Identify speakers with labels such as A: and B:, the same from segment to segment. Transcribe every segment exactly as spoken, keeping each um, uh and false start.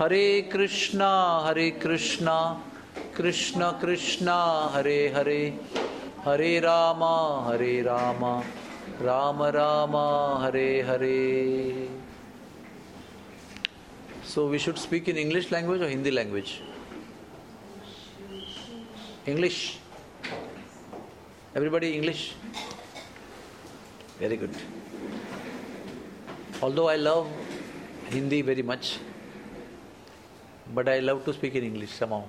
A: Hare Krishna, Hare Krishna, Krishna Krishna, Hare Hare, Hare Rama, Hare Rama, Rama Rama, Hare Hare. So we should speak in English language or Hindi language? English. Everybody English? Very good. Although I love Hindi very much, but I love to speak in English somehow.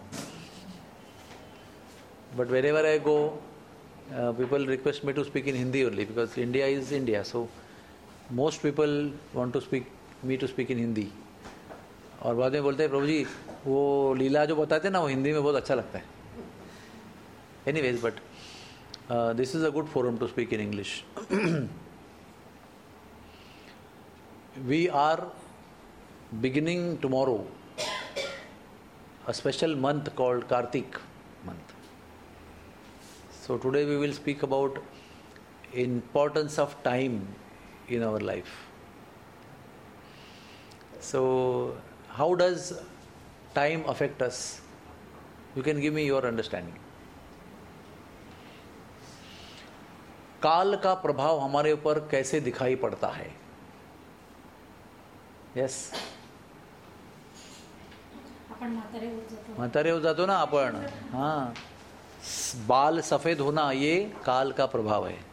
A: But wherever I go, uh, people request me to speak in Hindi only because India is India. So most people want to speak me to speak in Hindi. और बाद में बोलते हैं प्रभु जी वो लीला जो बताते हैं ना वो हिंदी में बहुत अच्छा लगता है. Anyways, but uh, this is a good forum to speak in English. We are beginning tomorrow a special month called Kartik month. So today we will speak about importance of time in our life. So how does time affect us? You can give me your understanding. काल का प्रभाव हमारे ऊपर कैसे दिखाई पड़ता है? Yes
B: आपण म्हातारे होत जातो
A: म्हातारे हो जातो ना आपण. हाँ, बाल सफेद होना ये काल का प्रभाव है.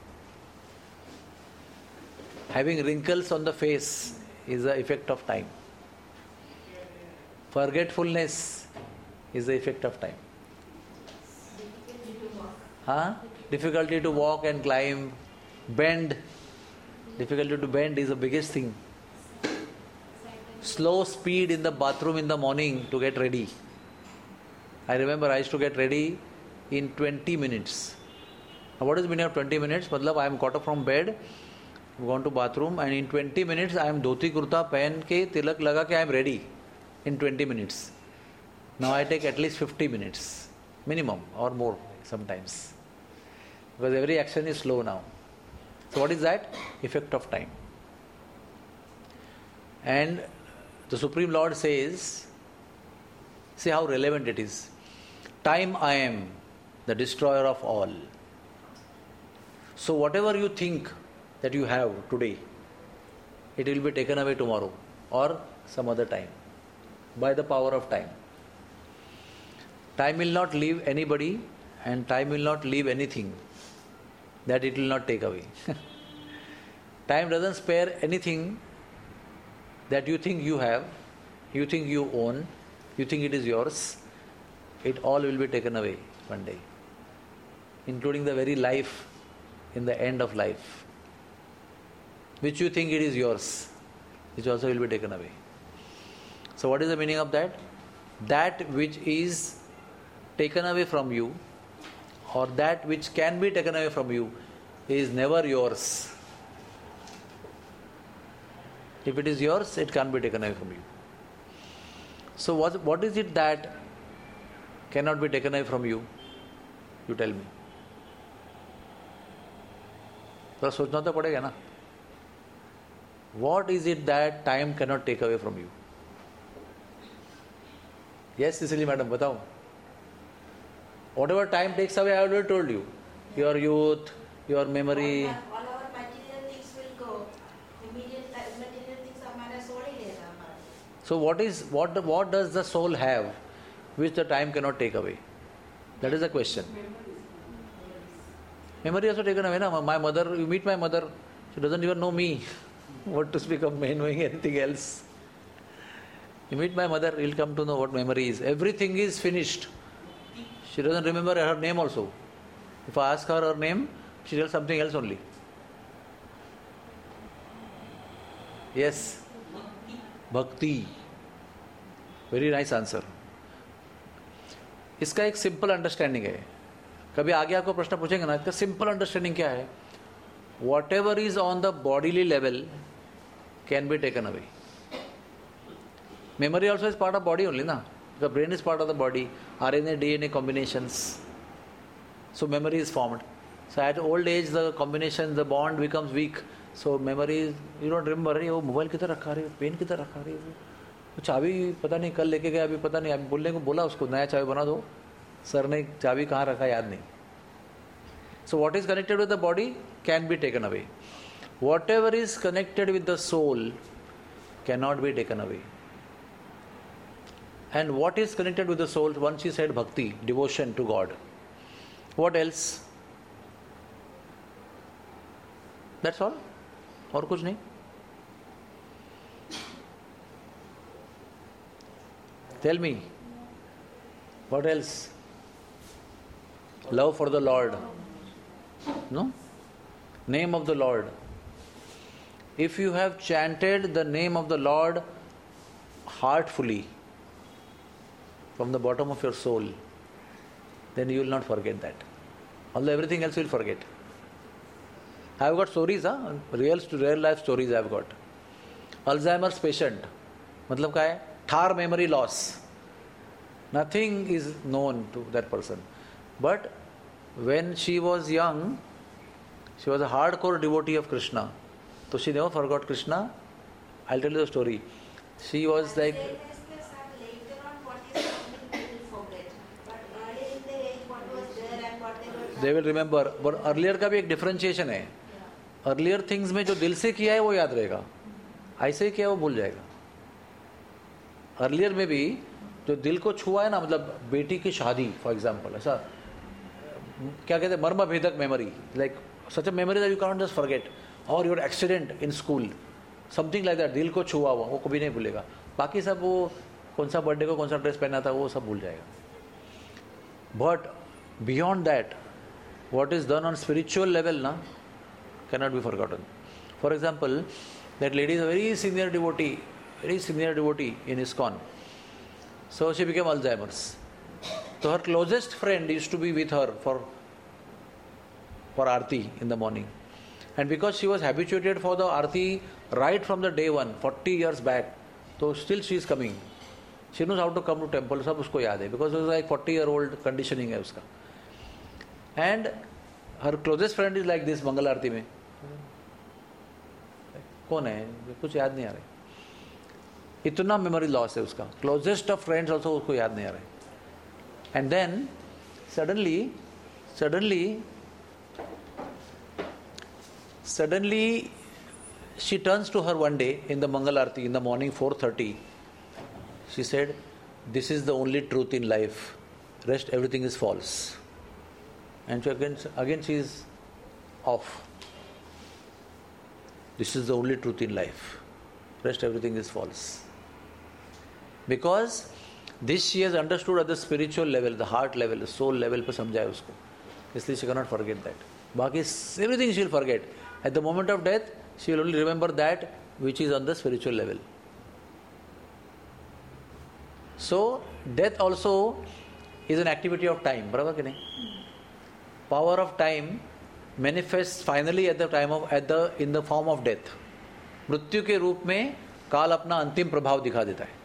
A: Having wrinkles on the face is the effect of time. Forgetfulness is the effect of time. Huh? Difficulty to walk and climb, bend. Difficulty to bend is the biggest thing. Slow speed in the bathroom in the morning to get ready. I remember I used to get ready in twenty minutes. Now what is the meaning of twenty minutes? मतलब I am got up from bed, gone to bathroom, and in twenty minutes I am dhoti kurta पहन के तिलक लगा के I am ready in twenty minutes. Now I take at least fifty minutes minimum or more sometimes. Because every action is slow now. So what is that? Effect of time. And the Supreme Lord says, see how relevant it is. Time I am, the destroyer of all. So whatever you think that you have today, it will be taken away tomorrow or some other time by the power of time. Time will not leave anybody and time will not leave anything that it will not take away. Time doesn't spare anything that you think you have, you think you own, you think it is yours. It all will be taken away one day, including the very life in the end of life, which you think it is yours, which also will be taken away. So what is the meaning of that? That which is taken away from you, or that which can be taken away from you, is never yours. If it is yours, it can't be taken away from you. So what, what is it that cannot be taken away from you? You tell me. थोड़ा सोचना तो पड़ेगा ना. What is it that time cannot take away from you? Yes, Cecily madam, बताओ. Whatever time takes away, I already told you. Your youth, your memory.
C: All, all our material things will go. Immediate material things हमारा soul ही लेगा हमारा.
A: So what is what what does the soul have which the time cannot take away? That is the question. Memory also taken away. Na? My mother, you meet my mother, she doesn't even know me. What to speak of me knowing anything else? You meet my mother, you'll come to know what memory is. Everything is finished. She doesn't remember her name also. If I ask her her name, she tells something else only. Yes. Bhakti. Very nice answer. इसका एक simple understanding है. कभी आगे आपको प्रश्न पूछेंगे ना, इसका सिंपल अंडरस्टैंडिंग क्या है? Whatever is on the bodily level can be taken away. Memory also is part of body only, na? The brain is part of the body. R N A, D N A combinations. So memory is formed. So at old age, the combination, the bond becomes weak. So memory, you don't remember, oh, mobile किधर रखा रहे हो, pen किधर रखा रहे हो, तो चाबी पता नहीं कल लेके गया, अभी पता नहीं, अभी बोलने को बोला उसको नया चाबी बना दो, सर ने चाबी कहाँ रखा याद नहीं. So what is connected with the body can be taken away. Whatever is connected with the soul cannot be taken away. And what is connected with the soul? Once she said bhakti, devotion to God. What else? That's all. और कुछ नहीं. Tell me. What else? Love for the Lord. No? Name of the Lord. If you have chanted the name of the Lord heartfully from the bottom of your soul, then you will not forget that. Although everything else you will forget. I have got stories, huh? real real life stories I have got. Alzheimer's patient, मतलब क्या है? Thar memory loss. Nothing is known to that person. But when she was young, she was a hardcore devotee of Krishna. So she never forgot Krishna. I'll tell you the story. She was like...
C: Later on what is happening they will forget. But early in the age what was there and what they were...
A: They will remember. But earlier का भी एक differentiation है. Earlier things में जो दिल से किया है वो याद रहेगा. ऐसे ही किया वो भूल जाएगा. Earlier में भी जो दिल को छुआ है ना, मतलब बेटी की शादी फॉर एग्जाम्पल, ऐसा क्या कहते हैं, मर्म भेदक memory, like such a memory that you can not just forget, और your accident in school, something like that, दिल को छुआ हुआ वो कभी नहीं भूलेगा. बाकी सब वो कौन सा बर्थडे को कौन सा ड्रेस पहना था वो सब भूल जाएगा. But beyond that what is done on spiritual level ना can not be forgotten. For example, that lady is a very senior devotee, very senior devotee in ISKCON. So she became Alzheimer's. So her closest friend used to be with her for for Aarti in the morning. And because she was habituated for the Aarti right from the day one, forty years back, so still she is coming. She knows how to come to temple, सब उसको याद है, because it was like forty year old conditioning है उसका. And her closest friend is like this मंगल आरती में. कौन है? कुछ याद नहीं आ रहा. इतना मेमोरी लॉस है उसका. क्लोजेस्ट ऑफ फ्रेंड्स ऑल्सो उसको याद नहीं आ रहा है. And then suddenly suddenly suddenly she turns to her one day in the mangal aarti in the morning four thirty. She said, this is the only truth in life, rest everything is false. And again again she is off. This is the only truth in life, rest everything is false. Because this she has understood at the spiritual level, the heart level, the soul level पे समझा है उसको, इसलिए she cannot forget that. बाकी everything she will forget. At the moment of death, she will only remember that which is on the spiritual level. So death also is an activity of time, बराबर कि नहीं? Power of time manifests finally at the time of at the in the form of death. मृत्यु के रूप में काल अपना अंतिम प्रभाव दिखा देता है.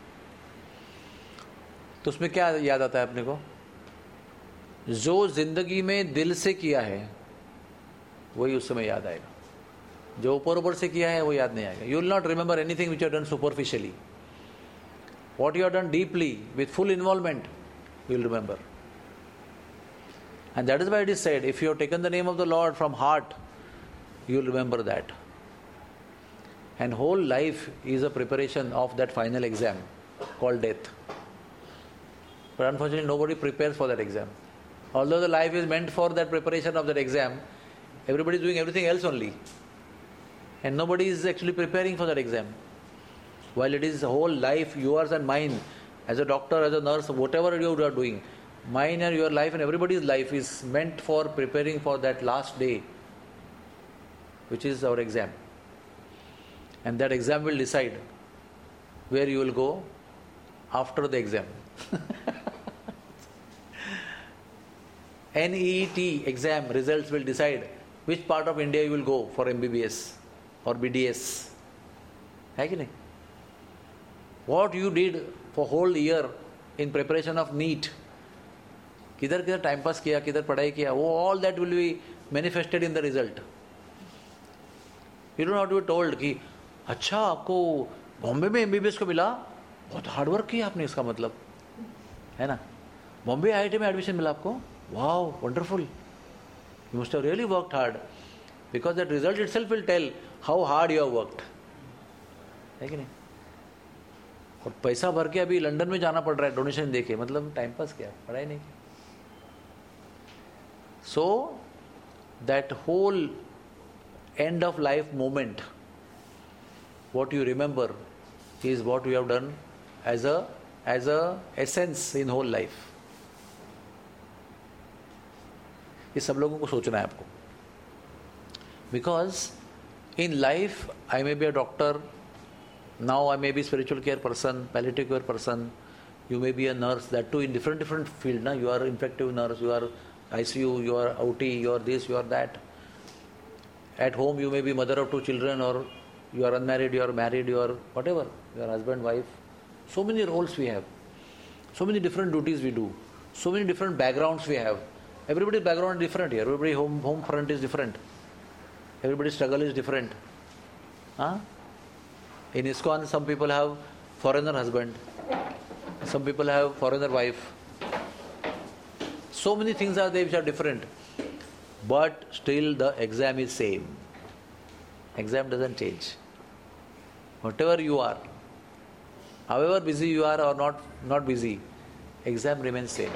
A: तो उसमें क्या याद आता है अपने को? जो जिंदगी में दिल से किया है वही उस समय याद आएगा. जो ऊपर ऊपर से किया है वो याद नहीं आएगा. You will not remember anything which you have done superficially. What you have done deeply with full involvement you will remember. And that is why it is said, if you have taken the name of the Lord from heart, you will remember that. And whole life is a preparation of that final exam called death. But unfortunately nobody prepares for that exam. Although the life is meant for that preparation of that exam, everybody is doing everything else only. And nobody is actually preparing for that exam. While it is whole life, yours and mine, as a doctor, as a nurse, whatever you are doing, mine and your life and everybody's life is meant for preparing for that last day, which is our exam. And that exam will decide where you will go after the exam. N E E T exam results will decide which part of India you will go for M B B S or B D S. है कि नहीं? What you did for whole year in preparation of NEET, किधर किधर time pass किया, किधर पढ़ाई किया, वो all that will be manifested in the result. You don't have to be told कि अच्छा आपको बॉम्बे में एमबीबीएस को मिला, बहुत हार्ड वर्क किया आपने, इसका मतलब है ना. बॉम्बे आई आई टी में एडमिशन मिला आपको, wow wonderful, you must have really worked hard, because that result itself will tell how hard you have worked, है कि नहीं. और पैसा भर के अभी लंदन में जाना पड़ रहा है डोनेशन देके, मतलब टाइम पास किया, पढ़ाई नहीं की. So that whole end of life moment, what you remember is what you have done as a as a essence in whole life. ये सब लोगों को सोचना है आपको, because in life I may be a doctor, now I may be spiritual care person, palliative care person, you may be a nurse, that too in different different field. Na, you are infective nurse, you are I C U, you are O T, you are this, you are that. At home you may be mother of two children, or you are unmarried, you are married, you are whatever, you are husband, wife. So many roles we have, so many different duties we do, so many different backgrounds we have. Everybody's background is different here, everybody's home, home front is different, everybody's struggle is different. Huh? In ISKCON some people have foreigner husband, some people have foreigner wife. So many things are there which are different, but still the exam is same. Exam doesn't change. Whatever you are, however busy you are or not not busy, exam remains same.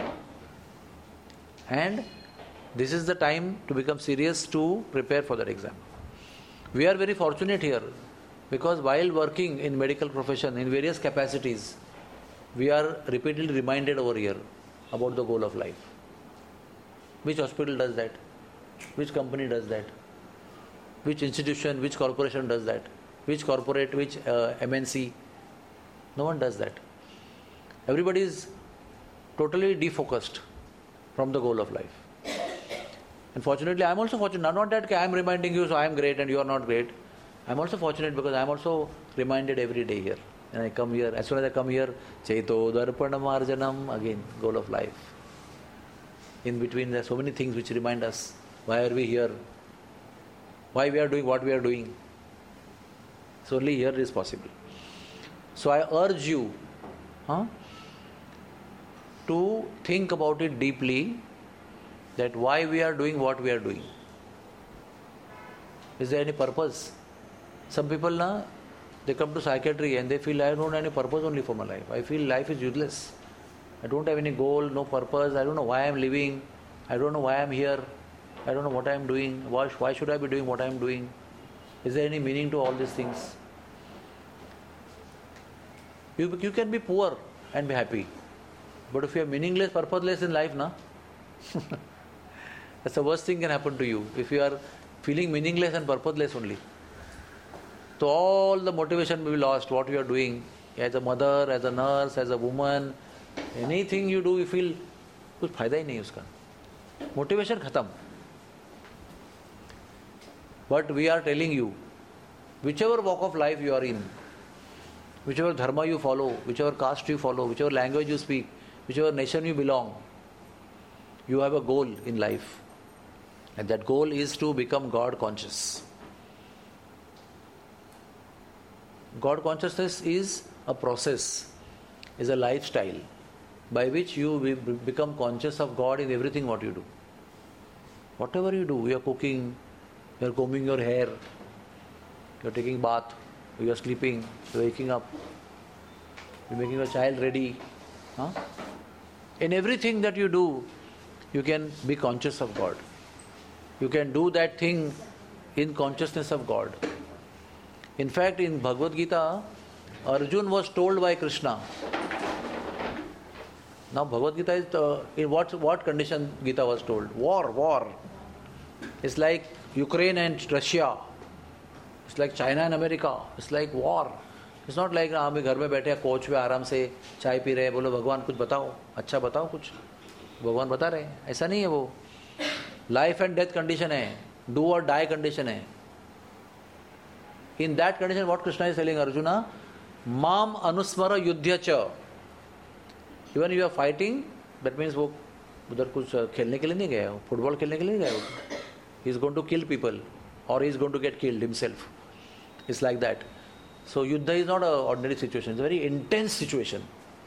A: And this is the time to become serious to prepare for that exam. We are very fortunate here, because while working in medical profession in various capacities, we are repeatedly reminded over here about the goal of life. Which hospital does that? Which company does that? Which institution, which corporation does that? Which corporate, which uh, M N C? No one does that. Everybody is totally defocused from the goal of life. And fortunately, I am also fortunate. Not that I am reminding you, so I am great and you are not great. I am also fortunate because I am also reminded every day here. And I come here, as soon as I come here, Chaito Darpanam Arjanam, again, goal of life. In between, there are so many things which remind us, why are we here? Why we are doing what we are doing? So only here it is possible. So I urge you huh, to think about it deeply, that why we are doing what we are doing. Is there any purpose? Some people, na, they come to psychiatry and they feel I don't have any purpose only for my life. I feel life is useless. I don't have any goal, no purpose. I don't know why I am living. I don't know why I am here. I don't know what I am doing. Why, why should I be doing what I am doing? Is there any meaning to all these things? You, you can be poor and be happy. But if you are meaningless, purposeless in life, na, that's the worst thing can happen to you. If you are feeling meaningless and purposeless only, so all the motivation will be lost. What you are doing as a mother, as a nurse, as a woman, anything you do, you feel कुछ फायदा ही नहीं उसका, motivation खत्म. But we are telling you, whichever walk of life you are in, whichever dharma you follow, whichever caste you follow, whichever language you speak, whichever nation you belong, you have a goal in life. And that goal is to become God conscious. God consciousness is a process, is a lifestyle by which you be- become conscious of God in everything what you do. Whatever you do, you are cooking, you are combing your hair, you are taking bath, you are sleeping, you are waking up, you are making your child ready. Huh? In everything that you do, you can be conscious of God. You can do that thing in consciousness of God. In fact, in Bhagavad Gita, Arjun was told by Krishna. Now Bhagavad Gita is, uh, in what, what condition Gita was told? War, war. It's like Ukraine and Russia. It's like China and America. It's like war. It's not like हम भी घर में बैठे हैं coach पे आराम से चाय पी रहे हैं, बोलो भगवान कुछ बताओ, अच्छा बताओ कुछ, भगवान बता रहे हैं. ऐसा नहीं है वो. लाइफ एंड डेथ कंडीशन है, डू और डाई कंडीशन है. In that condition, what Krishna is telling Arjuna, Mam Anusmara Yudhya Cha. Even you are fighting, that means वो उधर कुछ खेलने के लिए नहीं गया, फुटबॉल खेलने के लिए नहीं गया. He is going to kill people, or he is going to get killed himself. It's like that. So Yuddha is not an ordinary situation, it's a very intense situation.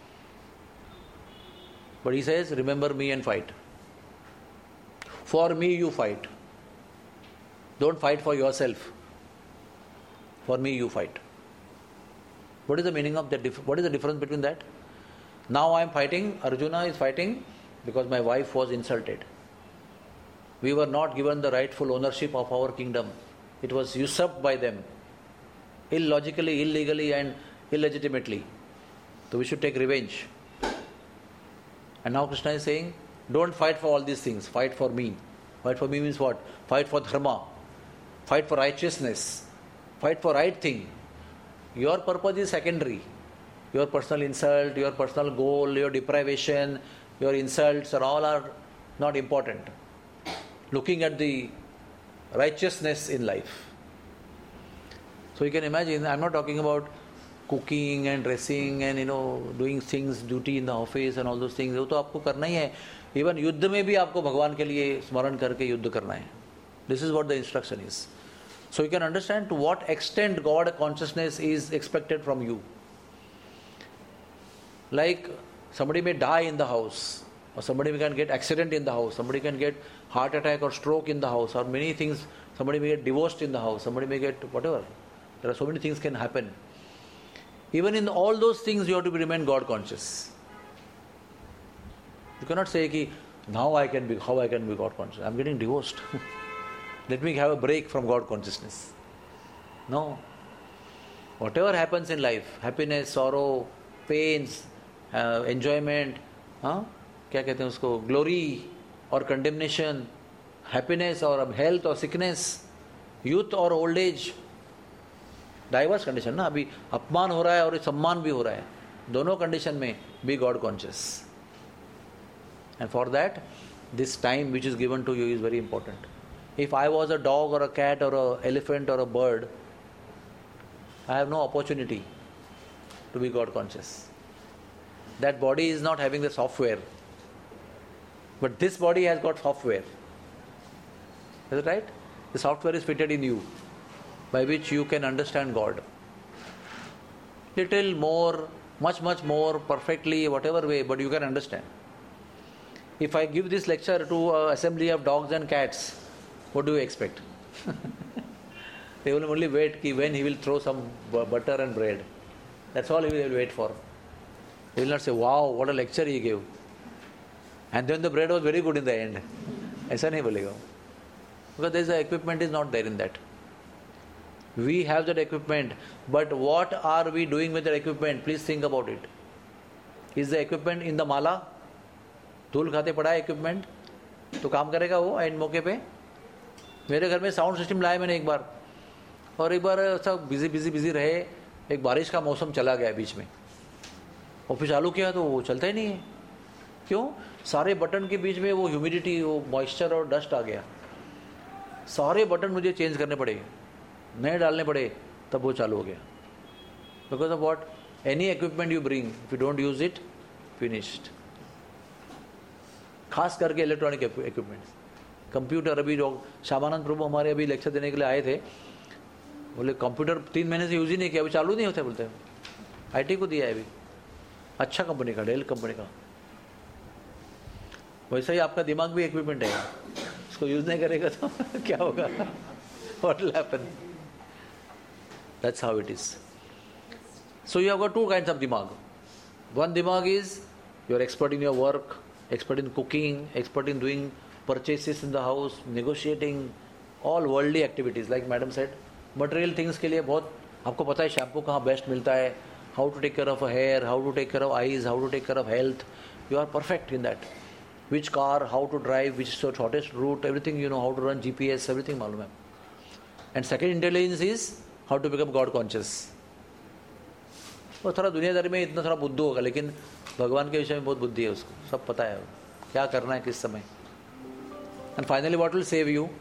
A: But he says, remember me and fight. For me you fight. Don't fight for yourself. For me you fight. What is the meaning of that? What is the difference between that? Now I am fighting, Arjuna is fighting because my wife was insulted. We were not given the rightful ownership of our kingdom. It was usurped by them. Illogically, illegally and illegitimately. So we should take revenge. And now Krishna is saying, don't fight for all these things, fight for me. Fight for me means what? Fight for dharma. Fight for righteousness. Fight for right thing. Your purpose is secondary. Your personal insult, your personal goal, your deprivation, your insults are all are not important. Looking at the righteousness in life. So you can imagine, I'm not talking about cooking and dressing and you know doing things, duty in the office and all those things. वो तो आपको करना ही है. Even युद्ध में भी आपको भगवान के लिए स्मरण करके युद्ध करना है. This is what the instruction is. So you can understand to what extent God consciousness is expected from you. Like somebody may die in the house, or somebody can get accident in the house, somebody can get heart attack or stroke in the house, or many things, somebody may get divorced in the house, somebody may get whatever. There are so many things can happen. Even in all those things you have to remain God conscious. You cannot say ki, now I can be, how I can be God conscious. I am getting divorced. Let me have a break from God consciousness. No. Whatever happens in life, happiness, sorrow, pains, uh, enjoyment, huh? क्या कहते हैं उसको, glory or condemnation, happiness or health or sickness, youth or old age, diverse condition ना. अभी अपमान हो रहा है और सम्मान भी हो रहा है. दोनों कंडीशन में be God conscious. And for that this time which is given to you is very important. If I was a dog or a cat or a elephant or a bird, I have no opportunity to be God conscious. That body is not having the software, but this body has got software. Is it right? The software is fitted in you, by which you can understand God. Little more, much, much more perfectly, whatever way, but you can understand. If I give this lecture to an assembly of dogs and cats, what do you expect? They will only wait ki when he will throw some butter and bread. That's all he will wait for. He will not say, wow, what a lecture he gave. And then the bread was very good in the end. ऐसा नहीं बोलेगा. Because there is a equipment is not there in that. We have that equipment, but what are we doing with that equipment? Please think about it. Is the equipment in the mala? धूल खाते पड़ा है equipment, तो काम करेगा वो and मौके पे? मेरे घर में साउंड सिस्टम लाया मैंने एक बार, और एक बार सब बिजी बिजी बिजी रहे, एक बारिश का मौसम चला गया बीच में, और फिर चालू किया तो वो चलता ही नहीं है. क्यों? सारे बटन के बीच में वो ह्यूमिडिटी, वो मॉइस्चर और डस्ट आ गया. सारे बटन मुझे चेंज करने पड़े, नए डालने पड़े, तब वो चालू हो गया. Because of what? Any equipment you bring, if you don't use it, finished. खास करके इलेक्ट्रॉनिक इक्विपमेंट, कंप्यूटर. अभी जो श्यामानंद प्रभु हमारे अभी लेक्चर देने के लिए आए थे, बोले कंप्यूटर तीन महीने से यूज ही नहीं किया, अभी चालू नहीं होता. बोलते हैं आईटी को दिया है अभी, अच्छा कंपनी का, डेल कंपनी का. वैसा ही आपका दिमाग भी इक्विपमेंट है, उसको यूज नहीं करेगा तो क्या होगा? What will happen? That's how it is. So you have got two kinds of dimag. One dimag is you are expert in your work, expert in cooking, expert in doing purchases in the house, negotiating, all worldly activities. Like madam said, material things के लिए बहुत आपको पता है shampoo कहाँ best मिलता है, how to take care of a hair, how to take care of eyes, how to take care of health. You are perfect in that. Which car, how to drive, which is the shortest route, everything you know, how to run G P S, everything मालूम है. And second intelligence is how to become God conscious. वो थोड़ा दुनियादारी में इतना थोड़ा बुद्धू होगा, लेकिन भगवान के विषय में बहुत बुद्धि है उसको, सब पता है क्या करना है किस समय. And finally what will save you?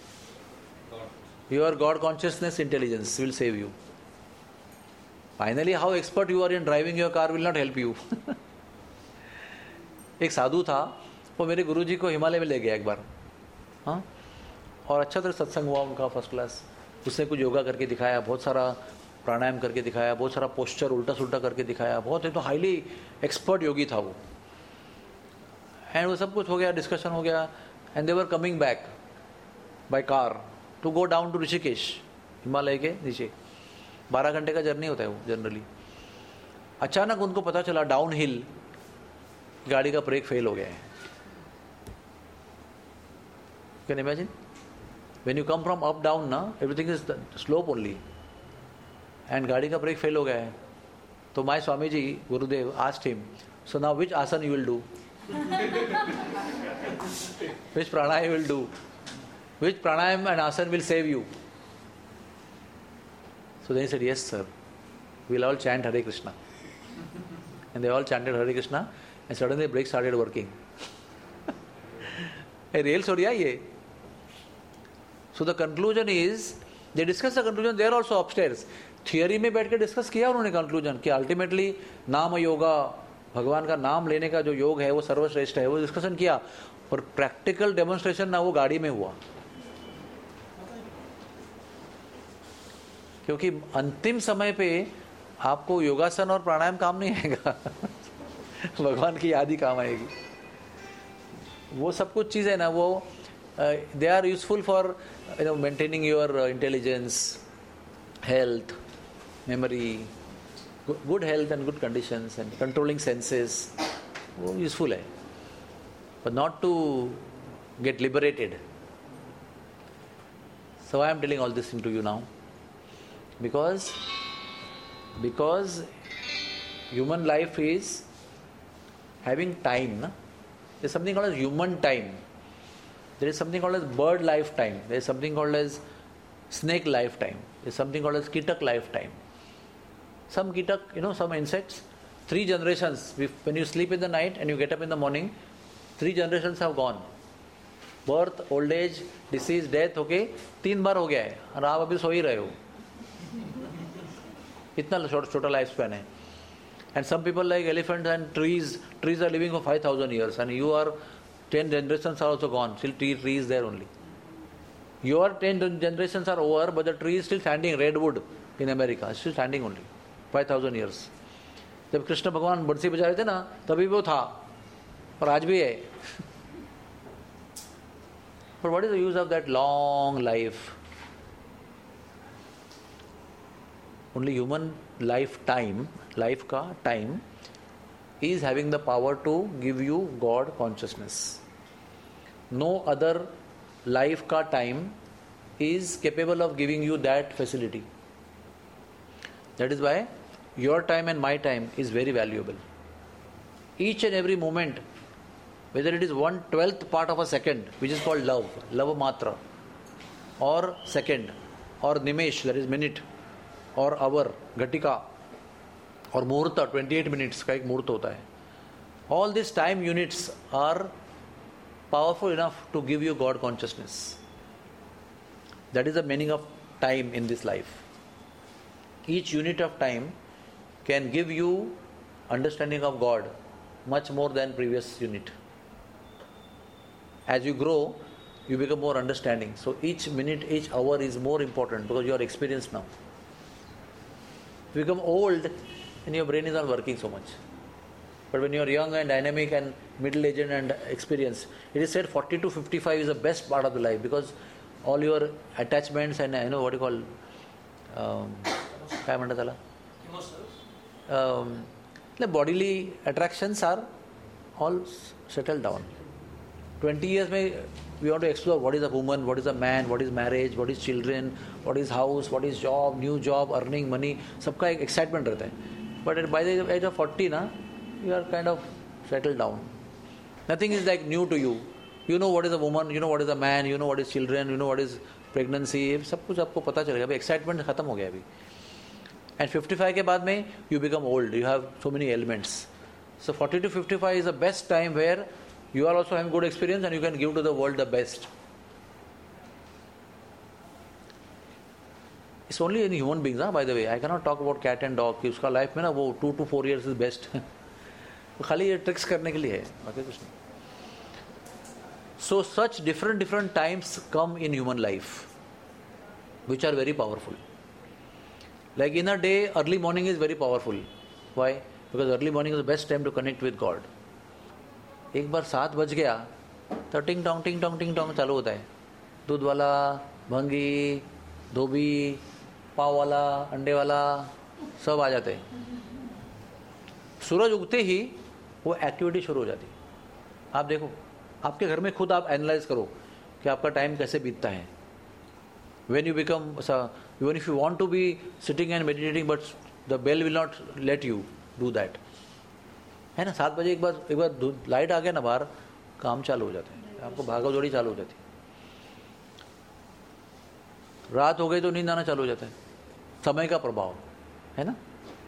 A: Your God consciousness intelligence will save you. Finally how expert you are in driving your car will not help you. एक साधु था, वो मेरे गुरुजी को हिमालय में ले गया एक बार, हाँ, और अच्छा तरह सत्संग हुआ उनका फर्स्ट क्लास. उसने कुछ योगा करके दिखाया, बहुत सारा प्राणायाम करके दिखाया, बहुत सारा पोस्चर उल्टा सुल्टा करके दिखाया, बहुत एक तो हाईली एक्सपर्ट योगी था वो. एंड वो सब कुछ हो गया, डिस्कशन हो गया, and they were coming back by car to go down to Rishikesh, Himalaya के नीचे. बारह घंटे का जर्नी होता है वो जनरली. अचानक उनको पता चला डाउन हिल गाड़ी का ब्रेक फेल हो गया है. Can imagine when you come from up down ना, everything is slope only, and गाड़ी का ब्रेक फेल हो गया है. तो my Swami ji Gurudev asked him, so now which asana you will do, which pranayam will do, which pranayam and asana will save you? So then he said, yes sir, we'll all chant Hare Krishna. And they all chanted Hare Krishna, and suddenly the brake started working. A real story hai ye. So the conclusion is, they discussed the conclusion there also upstairs. Theory में बैठ के discuss किया उन्होंने conclusion कि ultimately नाम योगा, भगवान का नाम लेने का जो योग है वो सर्वश्रेष्ठ है, वो डिस्कशन किया. और प्रैक्टिकल डेमोन्स्ट्रेशन ना वो गाड़ी में हुआ, क्योंकि अंतिम समय पे आपको योगासन और प्राणायाम काम नहीं आएगा. भगवान की याद ही काम आएगी. वो सब कुछ चीज़ें ना वो they are useful for you know maintaining your intelligence, health, memory, good health and good conditions and controlling senses, वो यूजफुल है, but not to get liberated. So I am telling all this to you now because because human life is having time. Na? There is something called as human time. There is something called as bird lifetime. There is something called as snake lifetime. There is something called as kitak lifetime. Some kitak, you know, some insects, three generations. When you sleep in the night and you get up in the morning, three generations have gone. Birth, old age, disease, death, okay, तीन बार हो गया है और आप अभी सो ही रहे हो. इतना छोटा लाइफ स्पैन है. And some people like elephants and trees, trees are living for five thousand years, and you are ten generations are also gone. Still tree trees there only. Your ten generations are over, but the tree is still standing. Redwood in America is still standing only five thousand years. जब कृष्ण भगवान बंसी बजा रहे थे ना, तभी वो था और आज भी है. But what is the use of that long life? Only human lifetime, life का time is having the power to give you God consciousness. No other life का time is capable of giving you that facility. That is why your time and my time is very valuable. Each and every moment, whether it is one twelfth part of a second, which is called love, love matra, or second, or nimesh, that is minute, or hour, ghatika, or muhurta, twenty-eight minutes का एक मुहूर्त होता है. All these time units are powerful enough to give you God consciousness. That is the meaning of time in this life. Each unit of time can give you understanding of God much more than previous unit. As you grow, you become more understanding. So each minute, each hour is more important because you are experienced now. You become old and your brain is not working so much. But when you are young and dynamic and middle-aged and experienced, it is said forty to fifty-five is the best part of the life because all your attachments and you know what you call um, काय म्हणतात त्याला um, the bodily attractions are all settled down. twenty years में we want to explore what is a woman, what is a man, what is marriage, what is children, what is house, what is job, new job, earning money, सबका एक excitement रहता है. But by the age of forty ना, you are kind of settled down. Nothing is like new to you. You know what is a woman, you know what is a man, you know what is children, you know what is pregnancy, सब कुछ आपको पता चलेगा. अभी excitement खत्म हो गया अभी. And fifty-five के बाद में you become old. You have so many elements. So forty to fifty-five is the best time where you are also having good experience and you can give to the world the best. It's only in human beings, huh, by the way. I cannot talk about cat and dog. कि उसका life में ना वो two to four years is best. खाली ये tricks करने के लिए है, बाकी कुछ नहीं. So such different different times come in human life, which are very powerful. Like in a day, early morning is very powerful. Why? Because early morning is the best time to connect with God. एक बार सात बज गया तो टिंग टोंग टिंग टोंग टिंग टोंग चालू होता है. दूध वाला, भंगी, धोबी, पाव वाला, अंडे वाला सब आ जाते हैं. सूरज उगते ही वो एक्टिविटी शुरू हो जाती. आप देखो, आपके घर में खुद आप एनालाइज करो कि आपका टाइम कैसे बीतता है. When you become, even if you want to be sitting and meditating, but the bell will not let you do that. है ना, सात बजे एक बार एक बार लाइट आ गया ना बाहर, काम चालू हो जाता है, आपको भागा दौड़ी चालू हो जाती है. रात हो गई तो नींद आना चालू हो जाता है. समय का प्रभाव है ना.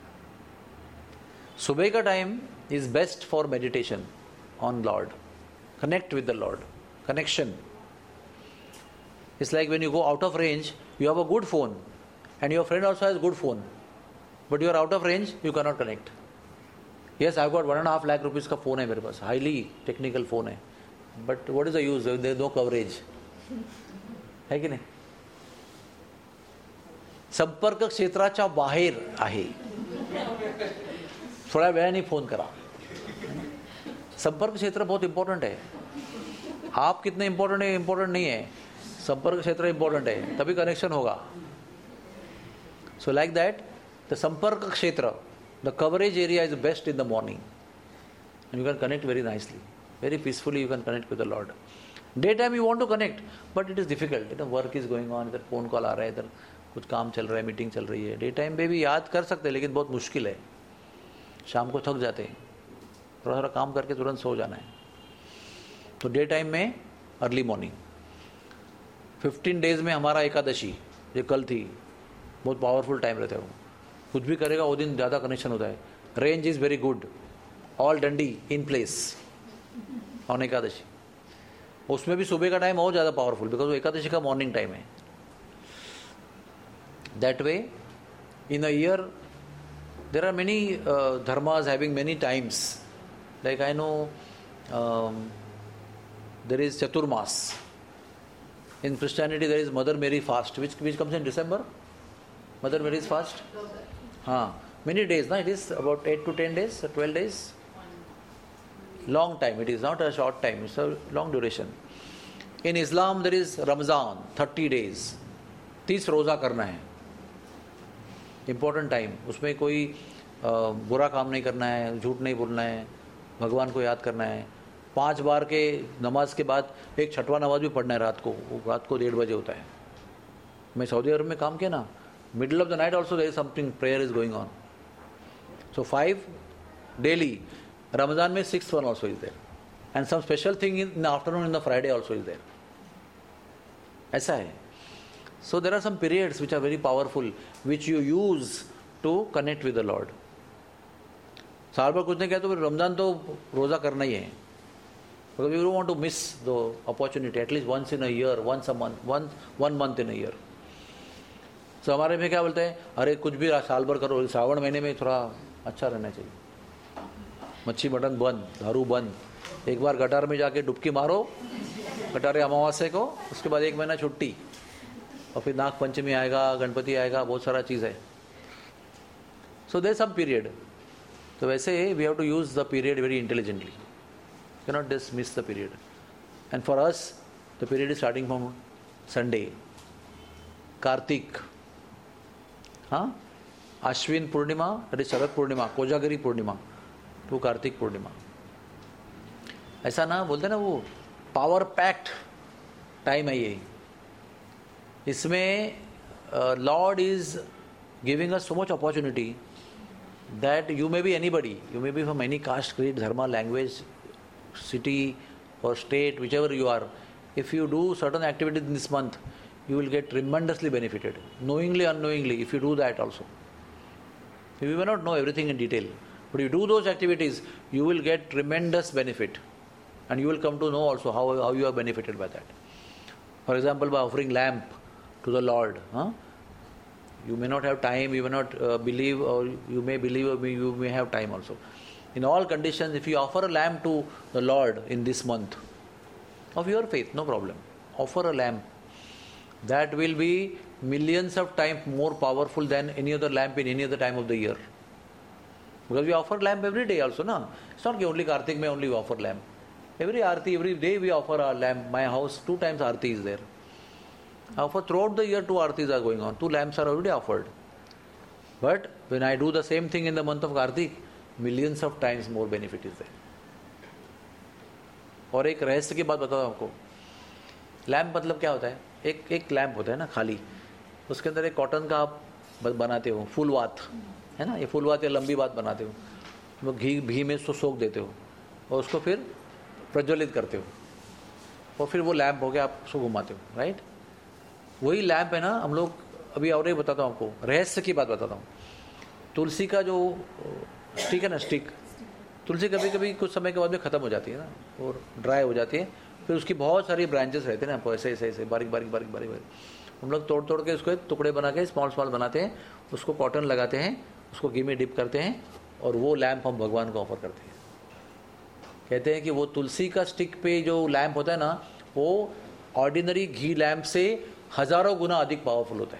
A: सुबह का time is best for meditation on Lord. Connect with the Lord. Connection. It's like when you go out of range, you have a good phone and your friend also has good phone, but you are out of range, you cannot connect. Yes, I've got one and a half lakh rupees का phone है मेरे पास, highly technical phone है, but what is the use? There is no coverage. है की नाही? संपर्क क्षेत्राच्या बाहेर आहे. थोड्या वेळाने फोन करा. संपर्क क्षेत्र बहुत इंपॉर्टेंट है. आप कितने इंपॉर्टेंट है इंपॉर्टेंट नहीं है, संपर्क क्षेत्र इंपॉर्टेंट है, तभी कनेक्शन होगा. सो लाइक दैट द संपर्क क्षेत्र, the coverage area is best in the morning and you can connect very nicely, very peacefully you can connect with the Lord. Day time you want to connect but it is difficult. इधर work is going on, इधर phone call आ रहा है, इधर कुछ काम चल रहा है, मीटिंग चल रही है. डे टाइम में भी याद कर सकते हैं लेकिन बहुत मुश्किल है. शाम को थक जाते हैं, थोड़ा थोड़ा काम करके तुरंत सो जाना है. तो डे टाइम में अर्ली मॉर्निंग. फिफ्टीन डेज में हमारा एकादशी ये कल थी, बहुत पावरफुल टाइम रहता है. वो कुछ भी करेगा वो दिन ज़्यादा कनेक्शन होता है. Range is very good. All dandy in place on Ekadashi. उसमें भी सुबह का टाइम और ज़्यादा पावरफुल बिकॉज वो एकादशी का मॉर्निंग टाइम है. That way in a year there are many धर्मास having many times. Like I know there is Chaturmas. In Christianity there is Mother Mary fast which which comes in December. Mother Mary's fast. हाँ, many days ना, it is about eight to ten days, twelve days. Long time. It is not a short time. It's a long duration. In Islam there is Ramzan, thirty days. तीस रोज़ा करना है. Important time. उसमें कोई बुरा काम नहीं करना है, झूठ नहीं बोलना है, भगवान को याद करना है. पाँच बार के नमाज के बाद एक छठवां नमाज भी पढ़ना है रात को. वो रात को डेढ़ बजे होता है. मैं सऊदी अरब में काम किया ना, middle of the night also there is something prayer is going on. So five daily. Ramzan में six one also is there and some special thing in the afternoon in the Friday also is there. ऐसा है. So there are some periods which are very powerful which you use to connect with the Lord. साल भर कुछ नहीं किया तो फिर रमजान तो रोज़ा करना ही है. Because we don't want to miss the opportunity at least once in a year, once a month, one one month in a year. So हमारे में क्या बोलते हैं, अरे कुछ भी साल भर करो, श्रावण महीने में थोड़ा अच्छा रहना चाहिए. मच्छी मटन बंद, दारू बंद. एक बार गटार में जाके डुबकी मारो गटारे अमावस्या को, उसके बाद एक महीना छुट्टी, और फिर नाग पंचमी आएगा, गणपति आएगा, बहुत सारा चीज़ है. So there some period. तो वैसे we have to use the period very intelligently. Cannot just miss the period. And for us, the period is starting from Sunday. Kartik. Huh? Ashwin Purnima, that is Sharad Purnima, Kojagiri Purnima to Kartik Purnima. ऐसा ना बोलते ना, वो power packed time है ये. इसमें Lord is giving us so much opportunity that you may be anybody, you may be from any caste, creed, dharma, language, city or state, whichever you are. If you do certain activities in this month, you will get tremendously benefited, knowingly, unknowingly. If you do that also, you may not know everything in detail, but you do those activities, you will get tremendous benefit, and you will come to know also how, how you are benefited by that. For example, by offering lamp to the Lord, huh? You may not have time, you may not uh, believe, or you may believe, or you may have time also. In all conditions, if you offer a lamp to the Lord in this month of your faith, no problem. Offer a lamp. That will be millions of times more powerful than any other lamp in any other time of the year. Because we offer lamp every day also, na? It's not only Kartik may only offer lamp. Every Aarti, every day we offer a lamp. My house, two times Aarti is there. I offer throughout the year, two Aartis are going on. Two lamps are already offered. But when I do the same thing in the month of Kartik, millions of times more benefit is there. और एक रहस्य की बात बताता हूँ आपको. Lamp मतलब क्या होता है? एक एक लैम्प होता है ना खाली, उसके अंदर एक कॉटन का आप बनाते हो फूलवात, है ना, ये फूलवात या लंबी बात बनाते हो, वो घी घी में उसको सोख देते हो और उसको फिर प्रज्वलित करते हो और फिर वो लैम्प हो गया, आप उसको घुमाते हो, राइट. वही लैम्प है ना. हम लोग अभी और एक बताता हूँ आपको, रहस्य की बात बताता हूँ. तुलसी का जो स्टिक है ना, स्टिक तुलसी कभी कभी कुछ समय के बाद में ख़त्म हो जाती है ना और ड्राई हो जाती है. फिर उसकी बहुत सारी ब्रांचेस रहते हैं ना, ऐसे ऐसे ऐसे बारीक बारीक बारीक बारीक बारीक हम लोग तोड़ तोड़ के उसको टुकड़े बना के स्मॉल स्मॉल बनाते हैं, उसको कॉटन लगाते हैं, उसको घी में डिप करते हैं और वो लैम्प हम भगवान को ऑफर करते हैं. कहते हैं कि वो तुलसी का स्टिक पे जो लैम्प होता है ना, वो ऑर्डिनरी घी लैम्प से हजारों गुना अधिक पावरफुल होता है.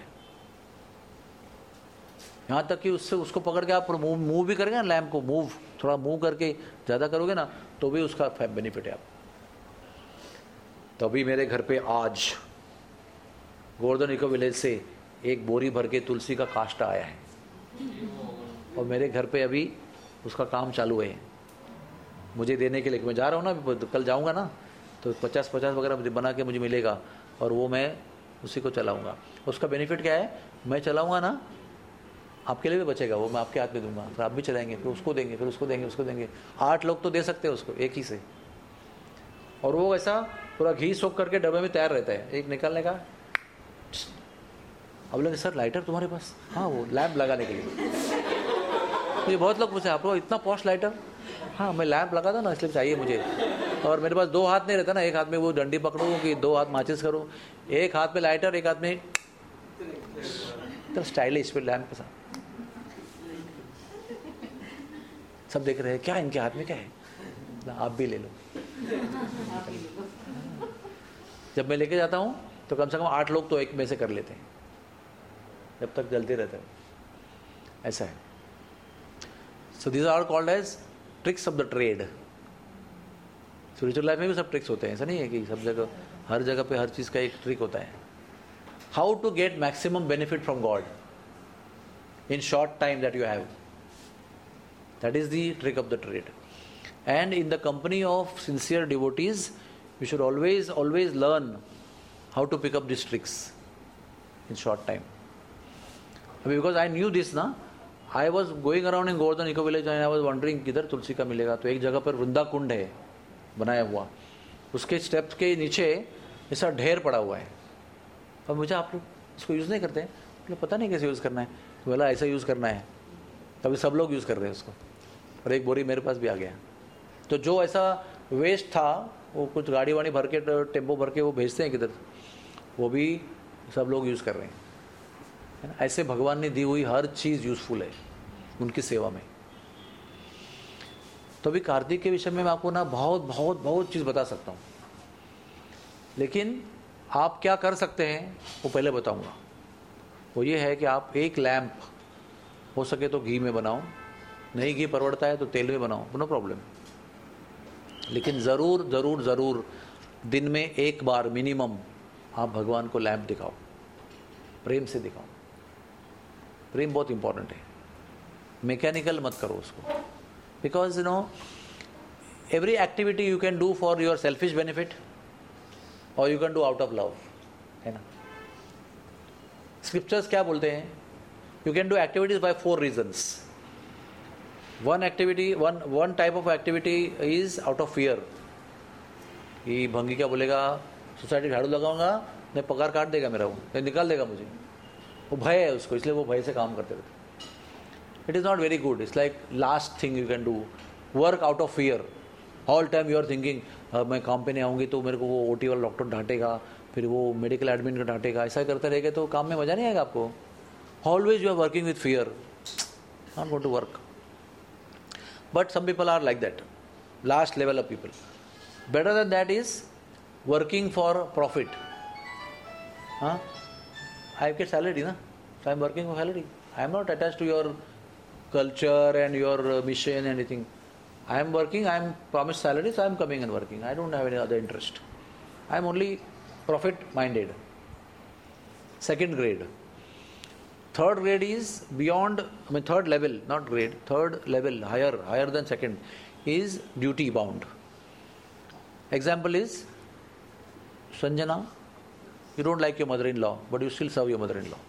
A: यहाँ तक कि उससे उसको पकड़ के आप मूव मूव भी करेंगे ना, लैम्प को मूव थोड़ा मूव करके ज़्यादा करोगे ना तो भी उसका बेनिफिट है आप. तो अभी मेरे घर पे आज गोवर्धन इको विलेज से एक बोरी भर के तुलसी का काष्ठा आया है और मेरे घर पे अभी उसका काम चालू है मुझे देने के लिए. मैं जा रहा हूँ ना, कल जाऊँगा ना, तो पचास पचास वगैरह मुझे बना के मुझे मिलेगा और वो मैं उसी को चलाऊँगा. उसका बेनिफिट क्या है? मैं चलाऊँगा ना, आपके लिए भी बचेगा, वो मैं आपके हाथ में दूंगा, फिर आप भी चलाएंगे, फिर उसको देंगे, फिर उसको देंगे, उसको देंगे. आठ लोग तो दे सकते हैं उसको एक ही से. और वो ऐसा पूरा घी सोख करके डब्बे में तैयार रहता है. एक निकालने का, अब लगे सर लाइटर तुम्हारे पास? हाँ, वो लैम्प लगाने के लिए. मुझे बहुत लोग पूछे, आप लोग इतना पॉश लाइटर? हाँ, मैं लैम्प लगाता ना इसलिए चाहिए मुझे. और मेरे पास दो हाथ नहीं रहता ना, एक हाथ में वो डंडी पकड़ूँ कि दो हाथ माचिस करूँ, एक हाथ में लाइटर, एक हाथ में तो स्टाइलिश फिर लैम्प के साथ. सब देख रहे हैं क्या इनके हाथ में क्या है, आप भी ले लो. जब मैं लेके जाता हूँ तो कम से कम आठ लोग तो एक में से कर लेते हैं, जब तक जलते रहता है. ऐसा है. So these are called as tricks of the trade. Spiritual life में भी सब ट्रिक्स होते हैं. ऐसा नहीं है कि सब जगह हर जगह पे हर चीज़ का एक ट्रिक होता है. How to get maximum benefit from God in short time that you have. That is the trick of the trade. And in the company of sincere devotees, we should always, always learn how to pick up these tricks in short time. Because I knew this, na, I was going around in Govardhan Eco Village and I was wondering किधर तुलसी का मिलेगा. तो एक जगह पर वृंदा कुंड है बनाया हुआ, उसके स्टेप्स के नीचे ऐसा ढेर पड़ा हुआ है. और मुझे आप लोग इसको यूज़ नहीं करते हैं, मतलब पता नहीं कैसे यूज़ करना है. बोला ऐसा यूज़ करना है. तभी सब लोग यूज़ कर रहे हैं उसको और एक बोरी मेरे पास भी आ गया. तो जो ऐसा वेस्ट था वो कुछ गाड़ी वाड़ी भर के टेम्पो भर के वो भेजते हैं किधर, वो भी सब लोग यूज़ कर रहे हैं, है ना. ऐसे भगवान ने दी हुई हर चीज़ यूज़फुल है उनकी सेवा में. तो अभी कार्तिक के विषय में मैं आपको ना बहुत बहुत बहुत चीज़ बता सकता हूँ, लेकिन आप क्या कर सकते हैं वो पहले बताऊँगा. वो ये है कि आप एक लैम्प हो सके तो घी में बनाओ, नहीं घी परवड़ता है तो तेल में बनाओ, नो प्रॉब्लम. लेकिन ज़रूर ज़रूर ज़रूर दिन में एक बार मिनिमम आप भगवान को लैम्प दिखाओ, प्रेम से दिखाओ. प्रेम बहुत इंपॉर्टेंट है. मैकेनिकल मत करो उसको. Because you know every activity you can do for your selfish benefit or you can do out of love, है ना. स्क्रिप्चर्स क्या बोलते हैं? You can do activities by four reasons. One activity, one one type of activity is out of fear. कि भंगी क्या बोलेगा, society झाड़ू लगाऊंगा नहीं पगार काट देगा मेरा, वो नहीं निकाल देगा मुझे. वो भय है उसको, इसलिए वो भय से काम करते रहते. It is not very good. It's like last thing you can do. Work out of fear. All time you are thinking मैं काम पे नहीं आऊँगी तो मेरे को वो ओ टी वाला डॉक्टर डांटेगा, फिर वो मेडिकल एडमिन का डांटेगा. ऐसा करते रहेगा तो काम में मज़ा नहीं आएगा आपको. Always you are working with fear, not going to work. But some people are like that, last level of people. Better than that is working for profit. हाँ, I get salary, na? So I am working for salary. I am not attached to your culture and your uh, mission and anything. I am working, I am promised salary, so I am coming and working. I don't have any other interest. I am only profit minded. Second grade. Third grade is beyond, I mean third level, not grade, third level, higher, higher than second, is duty bound. Example is, Sanjana, you don't like your mother-in-law, but you still serve your mother-in-law.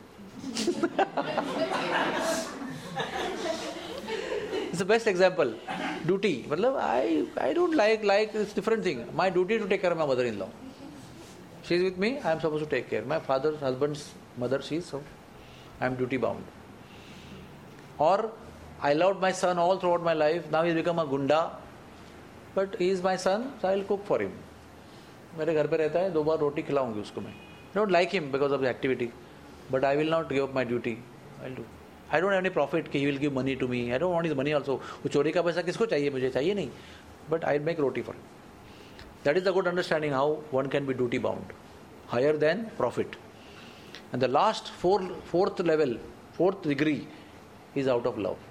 A: It's the best example. Duty. I, I don't like, like, it's different thing. My duty to take care of my mother-in-law. She is with me, I am supposed to take care. My father's husband's mother, she is, so I am duty bound. Or, I loved my son all throughout my life, now he has become a gunda, but he is my son, so I will cook for him. मेरे घर पे रहता है, दो बार रोटी खिलाऊंगी उसको मैं. I don't like him because of the activity, but I will not give up my duty. I'll do. I don't have any profit कि he will give money to me. I don't want his money also. वो चोरी का पैसा किसको चाहिए, मुझे चाहिए नहीं. But I'll make roti for him. That is a good understanding how one can be duty bound, higher than profit. And the last four, fourth level, fourth degree is out of love.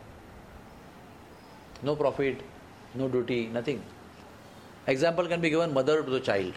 A: No profit, no duty, nothing. Example can be given mother to the child.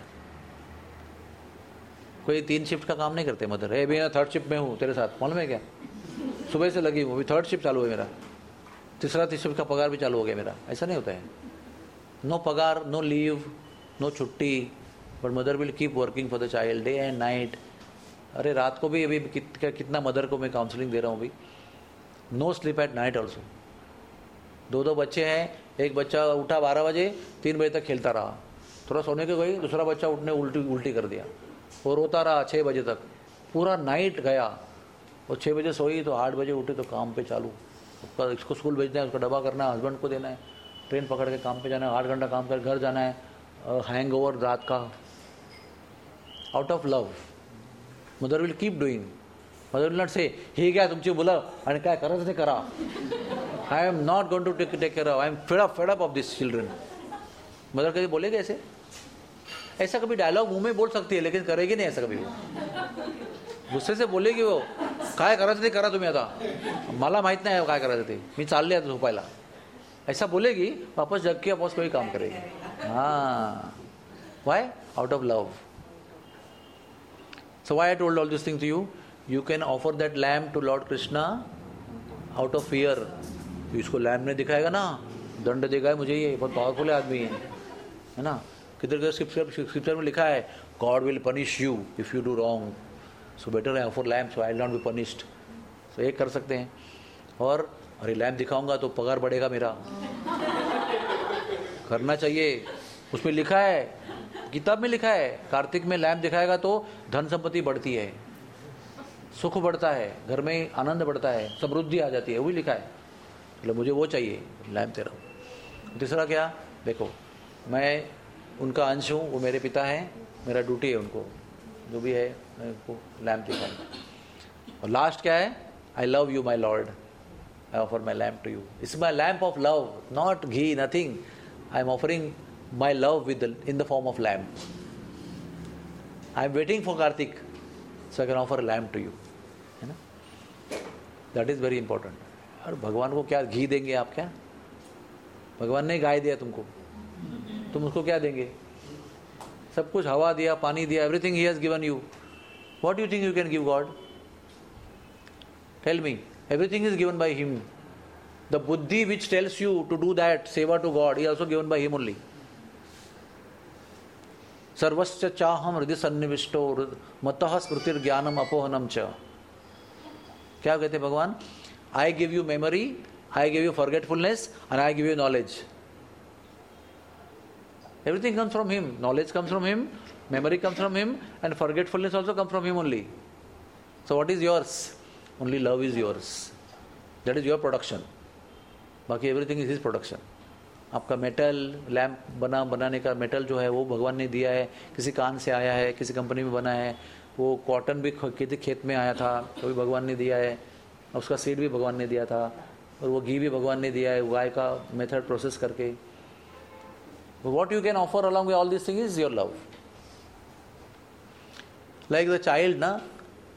A: कोई तीन shift का काम नहीं करते mother. ए भैया third shift में हूँ तेरे साथ, मालूम है क्या? सुबह से लगी हूँ, अभी थर्ड शिफ्ट चालू है मेरा, तीसरा तीसरा शिफ्ट का पगार भी चालू हो गया मेरा. ऐसा नहीं होता है. नो पगार, नो लीव, नो छुट्टी, but mother will keep working for the child day and night. अरे रात को भी अभी कित, कितना मदर को मैं काउंसलिंग दे रहा हूँ अभी. No sleep at night also. दो दो बच्चे हैं, एक बच्चा उठा बारह बजे, तीन बजे तक खेलता रहा, थोड़ा सोने के गई, दूसरा बच्चा उठने उल्टी उल्टी कर दिया, वो रोता रहा छः बजे तक, पूरा नाइट गया. और छः बजे सोई तो आठ बजे उठी तो काम पे चालू. उसका इसको स्कूल भेजना है, उसका डब्बा करना है, हस्बैंड को देना है, ट्रेन पकड़ के काम पे जाना है, आठ घंटा काम कर घर जाना है, हैंग ओवर रात का. Out of love mother will keep doing. Mother will not say hey क्या तुमचे मुलं आणि काय करायचं ते करा. I am not going to take take care of, I am fed up fed up of this children. Mother कभी बोलेगी ऐसे? ऐसा कभी डायलॉग मुंह में बोल सकती है, लेकिन करेगी नहीं ऐसा कभी. वो गुस्से से बोलेगी, वो काय करायचं ते करा तुम्ही आता, मला माहित नाही काय करायचं ते, मी चालले आता झोपायला, ऐसा बोलेगी. वापस जग के वापस कोई काम करेगी. हाँ, why? Out of love. So why I told all these things to you? You can offer that lamb to Lord Krishna out of fear. इसको लैम्प ने दिखाएगा ना, दंड देगा है मुझे, ये बहुत पावरफुल आदमी है, है ना. किधर किधर स्क्रिप्चर में लिखा है God will punish you if you do wrong. So better I offer lamb so I will not be punished. So एक कर सकते हैं. और अरे लैम्प दिखाऊंगा तो पगार बढ़ेगा मेरा, करना चाहिए. उसमें लिखा है, किताब में लिखा है, कार्तिक में लैम्प दिखाएगा तो धन संपत्ति बढ़ती है, सुख बढ़ता है, घर में आनंद बढ़ता है, समृद्धि आ जाती है, वो भी लिखा है. मतलब मुझे वो चाहिए लैम्प तेरा. तीसरा क्या? देखो मैं उनका अंश हूँ, वो मेरे पिता हैं, मेरा ड्यूटी है उनको जो भी है उनको लैम्प दिखाना. और लास्ट क्या है? I love you my Lord, I offer my lamp to you. It's my lamp of love, not ghee, nothing. I am offering my love with the, in the form of lamb. I am waiting for Kartik so I can offer a lamb to you. है ना? That is very important. और भगवान को क्या घी देंगे आप? क्या भगवान ने गाय दिया तुमको, तुम उसको क्या देंगे? सब कुछ हवा दिया, पानी दिया, everything he has given you. What do you think you can give God? Tell me. Everything is given by him. The buddhi which tells you to do that seva to God is also given by him only. सर्वस्य चाहम हृदय सन्निविष्टो मतः स्मृतिर ज्ञानम अपोहनम च. क्या कहते हैं भगवान? I give you memory, I give you forgetfulness and I give you knowledge. Everything comes from him. Knowledge comes from him, memory comes from him, and forgetfulness also comes from him only. So what is yours? Only love is yours. That is your production. बाकी everything is his production. आपका metal lamp बना बनाने का metal जो है वो भगवान ने दिया है, किसी कान से आया है, किसी कंपनी में बना है. वो कॉटन भी किसी खेत में आया था तो भी भगवान ने दिया है, उसका सीड भी भगवान ने दिया था, और वो घी भी भगवान ने दिया है गाय का मेथड प्रोसेस करके. What you can offer along with all these things is your love. Like the child, na,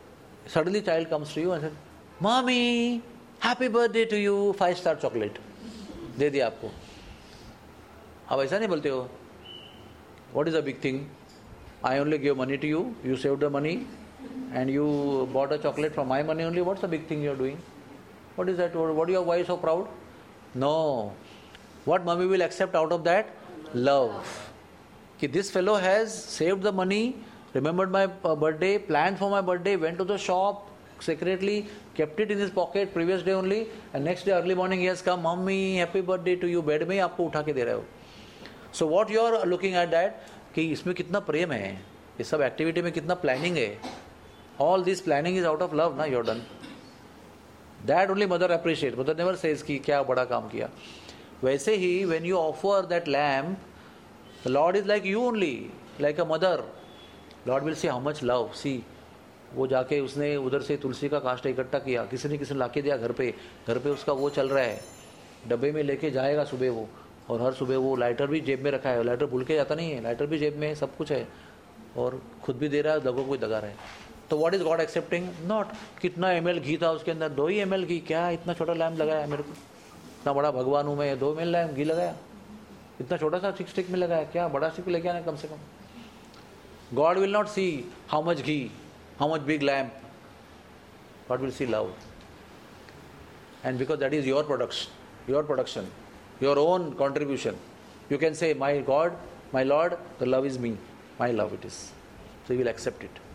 A: Suddenly child comes to you and said, Mommy, happy birthday to you, five star chocolate. दे दिया आपको. अब ऐसा नहीं बोलते हो. What is the big thing? I only gave money to you, you saved the money and you bought a chocolate from my money only. What's the big thing you are doing? What is that? What are you, why are you so proud? No. What mommy will accept out of that? Love. Ki this fellow has saved the money, remembered my birthday, planned for my birthday, went to the shop secretly, kept it in his pocket previous day only, and next day early morning he has come, Mommy, happy birthday to you, bed में ही आपको उठा के दे रहे हो. So what you are looking at that कि इसमें कितना प्रेम है, ये सब एक्टिविटी में कितना प्लानिंग है. All this planning is out of love, ना, you are done. That only mother appreciate. Mother never says कि क्या बड़ा काम किया. वैसे ही when you offer that lamb, the Lord is like you only, like a mother. Lord will see how much love. See, वो जाके उसने उधर से तुलसी का काष्ठ इकट्ठा किया, किसी ने किसी ने लाके दिया घर पे, घर पे उसका वो चल रहा है, डब्बे में लेके जाएगा सुबह वो, और हर सुबह वो लाइटर भी जेब में रखा है, लाइटर भूल के जाता नहीं है, लाइटर भी जेब में, सब कुछ है, और खुद भी दे रहा है, लोगों को दगा रहा है. तो what is God accepting? Not कितना एम एल घी था उसके अंदर, दो ही एम एल घी, क्या इतना छोटा लैम्प लगाया मेरे को, इतना बड़ा भगवान हूँ मैं, दो एम एल लैम्प घी लगाया, इतना छोटा सा सिक्स स्टिक में लगाया, क्या बड़ा स्टिक लेके आना कम से कम. God will not see how much ghee, how much big lamp. God will see love. And because that is your production, your production, your own contribution, you can say, my God, my Lord, the love is me, my love it is. So He will accept it.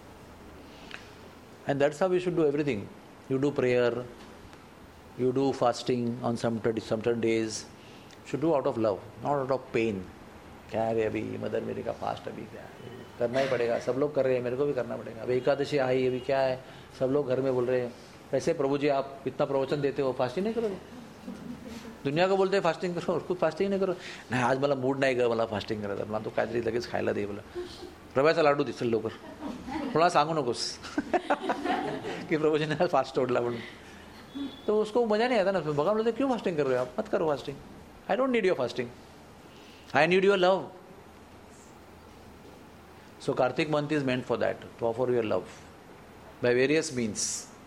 A: And that's how we should do everything. You do prayer, you do fasting on some certain days, you should do out of love, not out of pain. क्या है अभी mother मेरी का fast अभी क्या है, करना ही पड़ेगा, सब लोग कर रहे हैं, मेरे को भी करना पड़ेगा. अभी एकादशी आई, अभी क्या है, सब लोग घर में बोल रहे हैं. वैसे प्रभु जी आप इतना प्रवचन देते हो, फास्टिंग नहीं करोगे? दुनिया को बोलते हैं फास्टिंग करो, खुद फास्टिंग नाही करो. नाही आज मला मूड नाही ग, मला फास्टिंग करायचं, मला तो काहीतरी लगेच खायला दे, बोला रव्याचा लाडू दे, चल लवकर, थोडा सांगू नकोस की प्रभूजीने आज फास्ट तोडला म्हणून. तो उसको मजा नहीं आता ना. बघा बोलते क्यों फास्टिंग कर रहे हो आप, मत करो fasting. I don't need your fasting, I need your love. So Kartik month is meant for that, to offer your love by various means.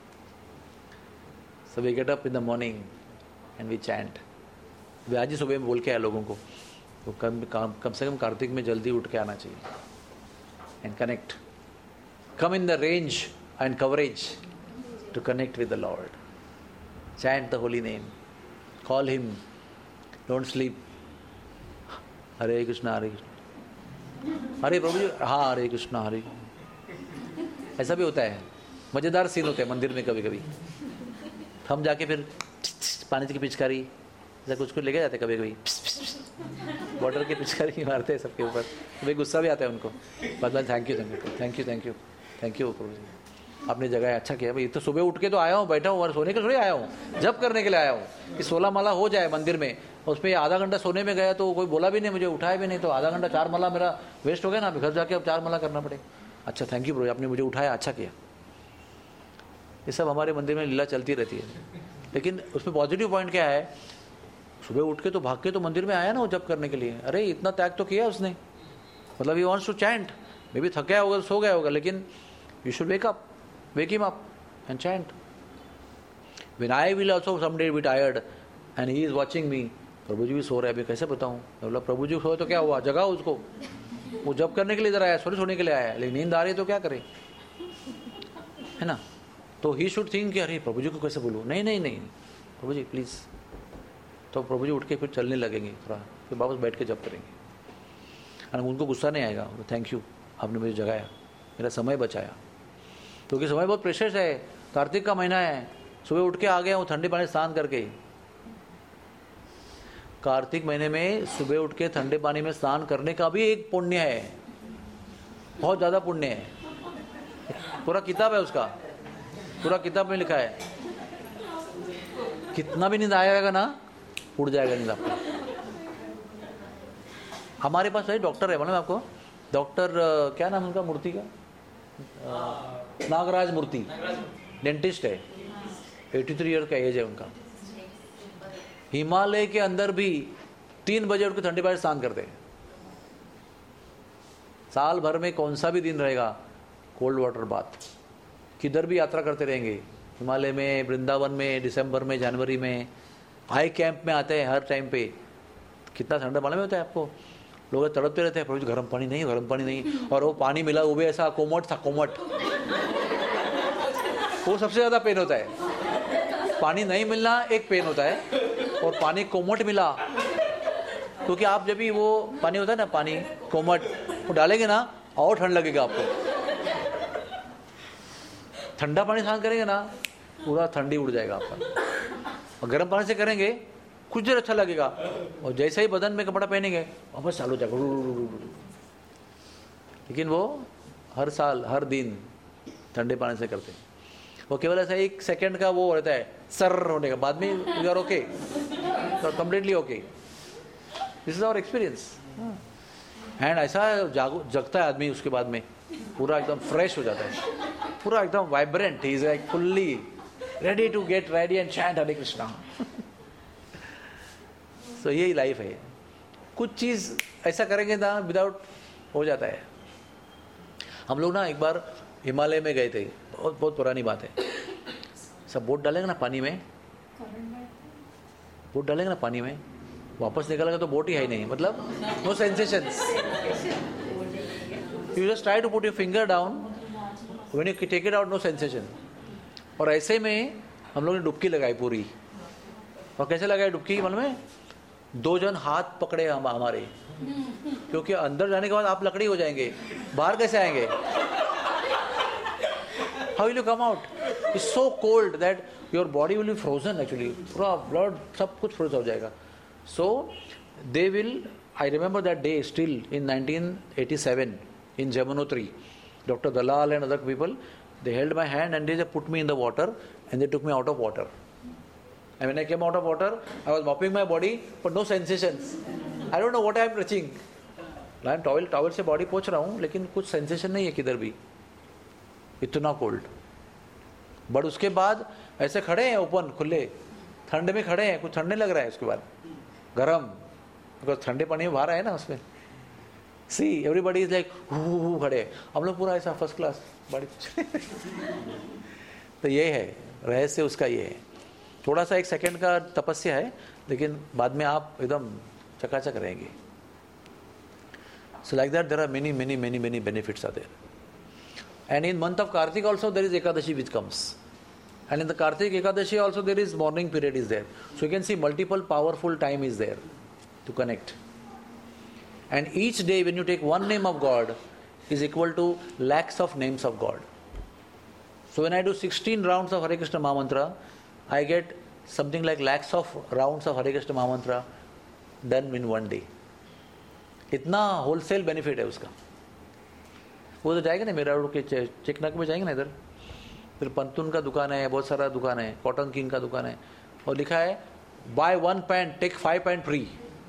A: So we get up in the morning and we chant. वे आज ही सुबह में बोल के आए लोगों को, तो कम कम कम से कम कार्तिक में जल्दी उठ के आना चाहिए. And connect. Come in the range and coverage to connect with the Lord. Chant the holy name. Call Him. Don't sleep. हरे कृष्णा हरे कृष्णा, हरे प्रभु जी, हाँ हरे कृष्णा हरे. ऐसा भी होता है, मजेदार सीन होते हैं मंदिर में कभी कभी. हम जाके फिर पानी की पिचकारी ऐसा कुछ कुछ लेके जाते कभी कभी, वाटर की पिचकारी मारते हैं सबके ऊपर. कभी गुस्सा भी आता है उनको. बदला thank you thank you thank you thank you thank you Prabhu ji, आपने जगह अच्छा किया भाई. तो सुबह उठ के तो आया हूँ, बैठा हूँ, और सोने के थोड़ी आया हूँ, जब करने के लिए आया हूँ कि सोलह माला हो जाए मंदिर में. उसमें आधा घंटा सोने में गया तो कोई बोला भी नहीं, मुझे उठाया भी नहीं, तो आधा घंटा चार माला मेरा वेस्ट हो गया ना. अभी घर जाके अब चार माला करना पड़ेगा. अच्छा थैंक यू प्रभु, आपने मुझे उठाया, अच्छा किया. ये सब हमारे मंदिर में लीला चलती रहती है. लेकिन उसमें पॉजिटिव पॉइंट क्या है, सुबह उठ के तो भाग के तो मंदिर में आया ना वो जब करने के लिए. अरे इतना त्याग तो किया उसने, मतलब he wants to chant. Maybe थक गया होगा, सो गया होगा, लेकिन you should wake up, wake him up and chant. When I will also someday be tired and he is watching me, Prabhu ji भी सो रहे हैं, अभी कैसे बताऊँ, मतलब प्रभु जी सोए तो क्या हुआ, जगा उसको. वो जब करने के लिए इधर आया, सोने सोने के लिए आया, लेकिन नींद आ रही है तो क्या करे, है ना. तो ही शुड थिंक कि अरे प्रभु जी को कैसे बोलूँ. नहीं नहीं नहीं प्रभु जी प्लीज़. तो प्रभु जी उठ के फिर चलने लगेंगे थोड़ा, फिर वापस बैठ के जब करेंगे. और उनको गुस्सा नहीं आएगा, थैंक यू आपने मुझे जगाया, मेरा समय बचाया. क्योंकि समय बहुत प्रेशियस है. कार्तिक का महीना है, सुबह उठ के आ गया हूँ ठंडे पानी स्नान करके. कार्तिक महीने में सुबह उठ के ठंडे पानी में स्नान करने का भी एक पुण्य है, बहुत ज़्यादा पुण्य है. पूरा किताब है उसका, पूरा किताब में लिखा है. कितना भी नींद आएगा ना, उड़ जाएगा नींद आपका. हमारे पास वही डॉक्टर है, मालूम है आपको, डॉक्टर क्या नाम उनका, मूर्ति का, नागराज मूर्ति, डेंटिस्ट है, तिरासी ईयर का एज है उनका. हिमालय के अंदर भी तीन बजे उठ के ठंडे पानी स्नान करते हैं. साल भर में कौन सा भी दिन रहेगा, कोल्ड वाटर बाथ, किधर भी यात्रा करते रहेंगे, हिमालय में, वृंदावन में, दिसंबर में, जनवरी में, आई कैंप में आते हैं हर टाइम पे। कितना ठंडा मालूम होता है आपको? लोग तड़पते रहते हैं, प्रभु गर्म पानी नहीं, गर्म पानी नहीं, और वो पानी मिला वो भी ऐसा कोमट था, कोमट। वो सबसे ज्यादा पेन होता है। पानी नहीं मिलना एक पेन होता है, और पानी कोमट मिला, क्योंकि आप जब भी वो पानी होता है ना, पानी कोमट वो डालेंगे ना, और ठंड लगेगा आपको। ठंडा पानी स्नान करेंगे ना, पूरा ठंडी उड़ जाएगा आपका, और गर्म पानी से करेंगे कुछ देर अच्छा लगेगा, और जैसे ही बदन में कपड़ा पहनेंगे वापस चालू हो जाएगा। लेकिन वो हर साल हर दिन ठंडे पानी से करते हैं। वो केवल ऐसा एक सेकंड का वो रहता है सर होने का, बाद में you are okay, completely okay. This is our experience. And ऐसा जागो जगता है आदमी, उसके बाद में पूरा एकदम फ्रेश हो जाता है, पूरा एकदम vibrant, he is like fully ready to get ready and chant Hare Krishna. So यही लाइफ है। कुछ चीज ऐसा करेंगे ना विदाउट हो जाता है। हम लोग ना एक बार हिमालय में गए थे, बहुत बहुत पुरानी बात है। सब बोट डालेंगे ना पानी में, बोट डालेंगे ना पानी में, वापस निकलेगा तो बोट ही है नहीं, मतलब no sensations. You just try to put your finger down, when you take it out no sensation. और ऐसे में हम लोग ने डुबकी लगाई पूरी। और कैसे लगाई डुबकी मालूम है? दो जन हाथ पकड़े हम हमारे, क्योंकि अंदर जाने के बाद आप लकड़ी हो जाएंगे, बाहर कैसे आएंगे? How will you come out? It's so cold that your body will be frozen, actually पूरा ब्लड सब कुछ फ्रोज हो जाएगा। So they will, I remember that day still in nineteen eighty seven in Jamunotri, Doctor Dalal and other people, they held my hand and they just put me in the water and they took me out of water. And when I came out of water, I was mopping my body, but no sensations. I don't know what I am touching. I am towel towel से body पोंछ रहा हूँ, लेकिन कुछ sensation नहीं है किधर भी, इतना cold. बट उसके बाद ऐसे खड़े हैं ओपन खुले, ठंड में खड़े हैं, कुछ ठंड नहीं लग रहा है। उसके बाद गरम, बिकॉज ठंडे पानी में बाहर आए ना उसमें। See everybody is like who खड़े, हम लोग पूरा ऐसा फर्स्ट क्लास बड़ी। तो ये है रहस्य उसका, ये है थोड़ा सा एक सेकंड का तपस्या है, लेकिन बाद में आप एकदम चकाचक रहेंगे। So like that there are many many many many benefits are there. And in month of Kartik also there is Ekadashi which comes, and in the Kartik Ekadashi also there is morning period is there, so you can see multiple powerful time is there to connect. And each day when you take one name of God is equal to lakhs of names of God. So when I do sixteen rounds of Hare Krishna Mahamantra, I get something like lakhs of rounds of Hare Krishna Mahamantra done in one day. इतना wholesale benefit है उसका. वो तो जाएगा ना मेरा road के चेकनाक में जाएंगे ना, इधर फिर पंतुन का दुकान है, बहुत सारा दुकान है, कॉटन किंग का दुकान है, और लिखा है buy one pant take five pant free.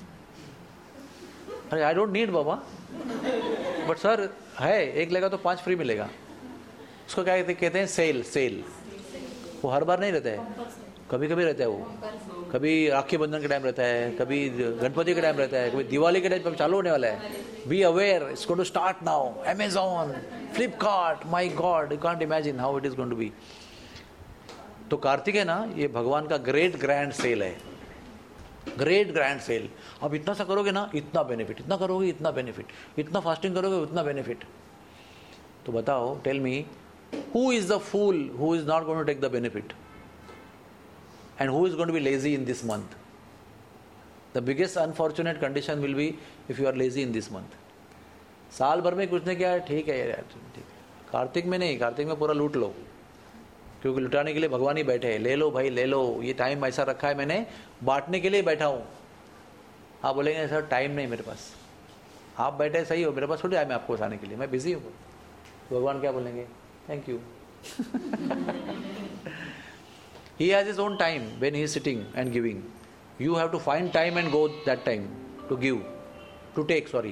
A: अरे आई डोंट नीड बाबा, बट सर है एक लेगा तो पांच फ्री मिलेगा. उसको क्या कहते हैं? सेल. सेल वो हर बार नहीं रहता है, कभी कभी रहता है. वो कभी राखी बंधन के टाइम रहता है, कभी गणपति के टाइम रहता है, कभी दिवाली के टाइम पर चालू होने वाला है. Be aware, it's going to start now. Amazon, Flipkart, my god, you can't imagine how it is going to be. तो कार्तिक है ना, ये भगवान का ग्रेट ग्रैंड सेल है. Great grand sale. अब इतना सा करोगे ना इतना बेनिफिट, इतना करोगे इतना बेनिफिट, इतना फास्टिंग करोगे उतना बेनिफिट. तो बताओ, tell me, who is the fool who is not going to take the benefit, and who is going to be lazy in this month? The biggest unfortunate condition will be if you are lazy in this month. साल भर में कुछ नहीं किया, ठीक है यार, ठीक है. कार्तिक में नहीं, कार्तिक में पूरा लूट लो, क्योंकि लुटाने के लिए भगवान ही बैठे हैं. ले लो भाई ले लो, ये टाइम ऐसा रखा है मैंने, बांटने के लिए बैठा हूँ. आप बोलेंगे सर टाइम नहीं मेरे पास. आप बैठे सही हो, मेरे पास थोड़ी टाइम है आपको उठाने के लिए, मैं बिजी हूँ. तो भगवान क्या बोलेंगे? Thank you. He has his own time when he is sitting and giving. You have to find time and go that time to give, to take, sorry.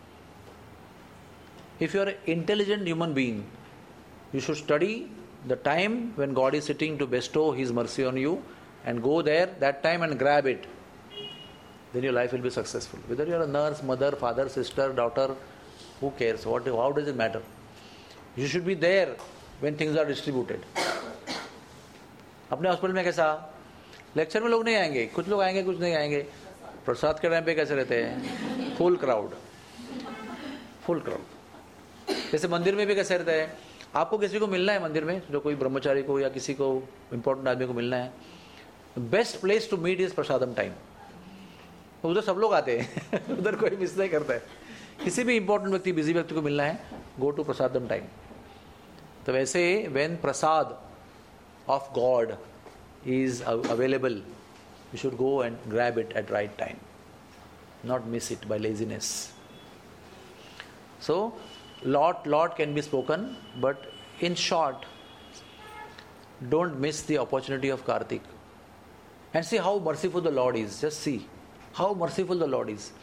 A: If you are an intelligent human being, you should study the time when God is sitting to bestow His mercy on you, and go there that time and grab it. Then your life will be successful. Whether you are a nurse, mother, father, sister, daughter, who cares? What? How does it matter? You should be there when things are distributed. अपने hospital में कैसा lecture में लोग नहीं आएंगे, कुछ लोग आएंगे कुछ नहीं आएंगे. प्रसाद के टाइम पे कैसे रहते हैं? Full crowd, full crowd. जैसे मंदिर में भी कैसे रहता है, आपको किसी को मिलना है मंदिर में, जो कोई ब्रह्मचारी को या किसी को इंपॉर्टेंट आदमी को मिलना है, best place to meet is prasadam time. उधर सब लोग आते हैं उधर कोई मिस नहीं करता है. किसी भी इंपॉर्टेंट व्यक्ति, बिजी व्यक्ति को मिलना है, गो टू प्रसादम टाइम. तो वैसे when prasad of God is available, you should go and grab it at right time, not miss it by laziness. So lot lot can be spoken, but in short, don't miss the opportunity of Kartik and see how merciful the Lord is. Just see how merciful the Lord is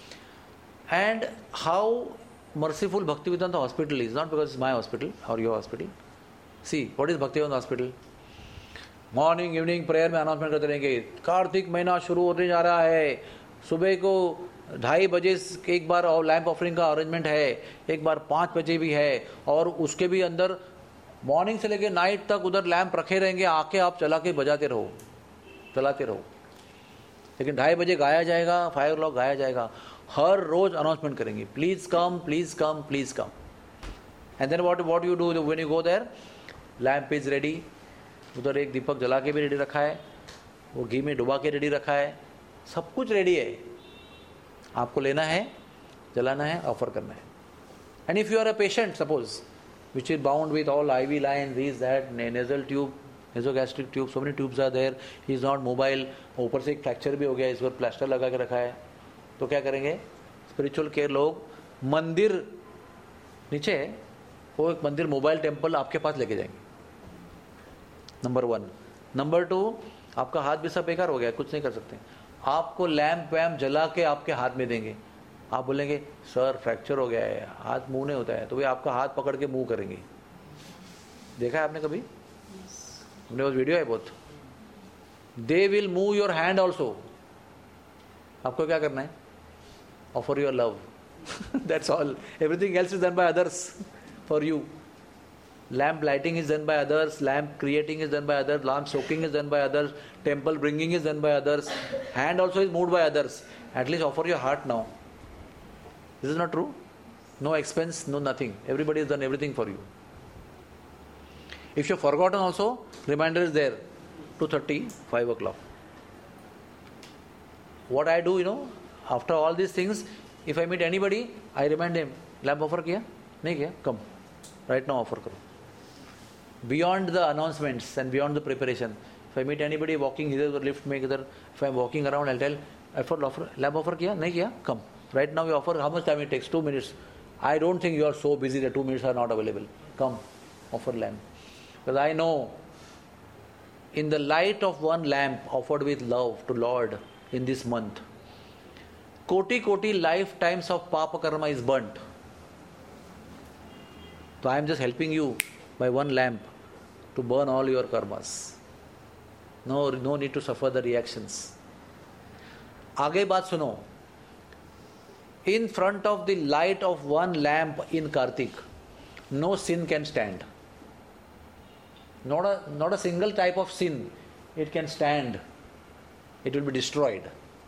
A: and how merciful Bhaktivedanta Hospital is, not because it's my hospital or your hospital. See, what is Bhaktivedanta Hospital? Morning evening prayer में announcement करते रहेंगे, कार्तिक महीना शुरू होने जा रहा है, सुबह को ढाई बजे एक बार और लैंप ऑफरिंग का अरेंजमेंट है, एक बार पाँच बजे भी है, और उसके भी अंदर मॉर्निंग से लेकर नाइट तक उधर लैंप रखे रहेंगे, आके आप चला के बजाते रहो, चलाते रहो. लेकिन ढाई बजे गाया जाएगा, फाइव ओ क्लॉक गाया जाएगा. हर रोज अनाउंसमेंट करेंगे, please come please come please come. And then what what you do when you go there, lamp is ready. उधर एक दीपक जला के भी रेडी रखा है, वो घी में डुबा के रेडी रखा है, सब कुछ रेडी है. आपको लेना है, जलाना है, ऑफर करना है. And if you are a patient suppose which is bound with all IV line, this that, nasal tube, nasogastric tube, so many tubes are there, he is not mobile, ऊपर से एक फ्रैक्चर भी हो गया, इस पर प्लास्टर लगा के रखा है, तो क्या करेंगे? स्पिरिचुअल केयर लोग मंदिर नीचे है, वो एक मंदिर मोबाइल टेम्पल आपके पास लेके जाएंगे. Number one. नंबर टू, आपका हाथ भी सब बेकार हो गया, कुछ नहीं कर सकते, आपको लैंप वैम्प जला के आपके हाथ में देंगे. आप बोलेंगे सर फ्रैक्चर हो गया है, हाथ मुंह नहीं होता है, तो वे आपका हाथ पकड़ के मुंह करेंगे. देखा है आपने कभी? हमने वो वीडियो है बहुत. They will move your hand also. आपको क्या करना है? Offer your love. That's all. Everything else is done by others for you. Lamp lighting is done by others, lamp creating is done by others, lamp soaking is done by others, temple bringing is done by others, hand also is moved by others. At least offer your heart now. This is not true? No expense, no nothing. Everybody has done everything for you. If you've forgotten also, reminder is there, two thirty, five o'clock. What I do, you know, after all these things, if I meet anybody, I remind him, lamp offer kiya? Nahi kiya? Come. Right now offer karo. Beyond the announcements and beyond the preparation, if I meet anybody walking here or lift में किधर, if I am walking around, I'll tell, offer offer, lamp offer किया? नहीं किया? Come. Right now we offer. How much time it takes? Two minutes. I don't think you are so busy that two minutes are not available. Come, offer lamp. Because I know, in the light of one lamp offered with love to Lord in this month, koti koti lifetimes of papa karma is burnt. So I am just helping you by one lamp to burn all your karmas. No, no need to suffer the reactions. आगे बात सुनो. In front of the light of one lamp in Kartik, no sin can stand. Not a, not a single type of sin it can stand. It will be destroyed.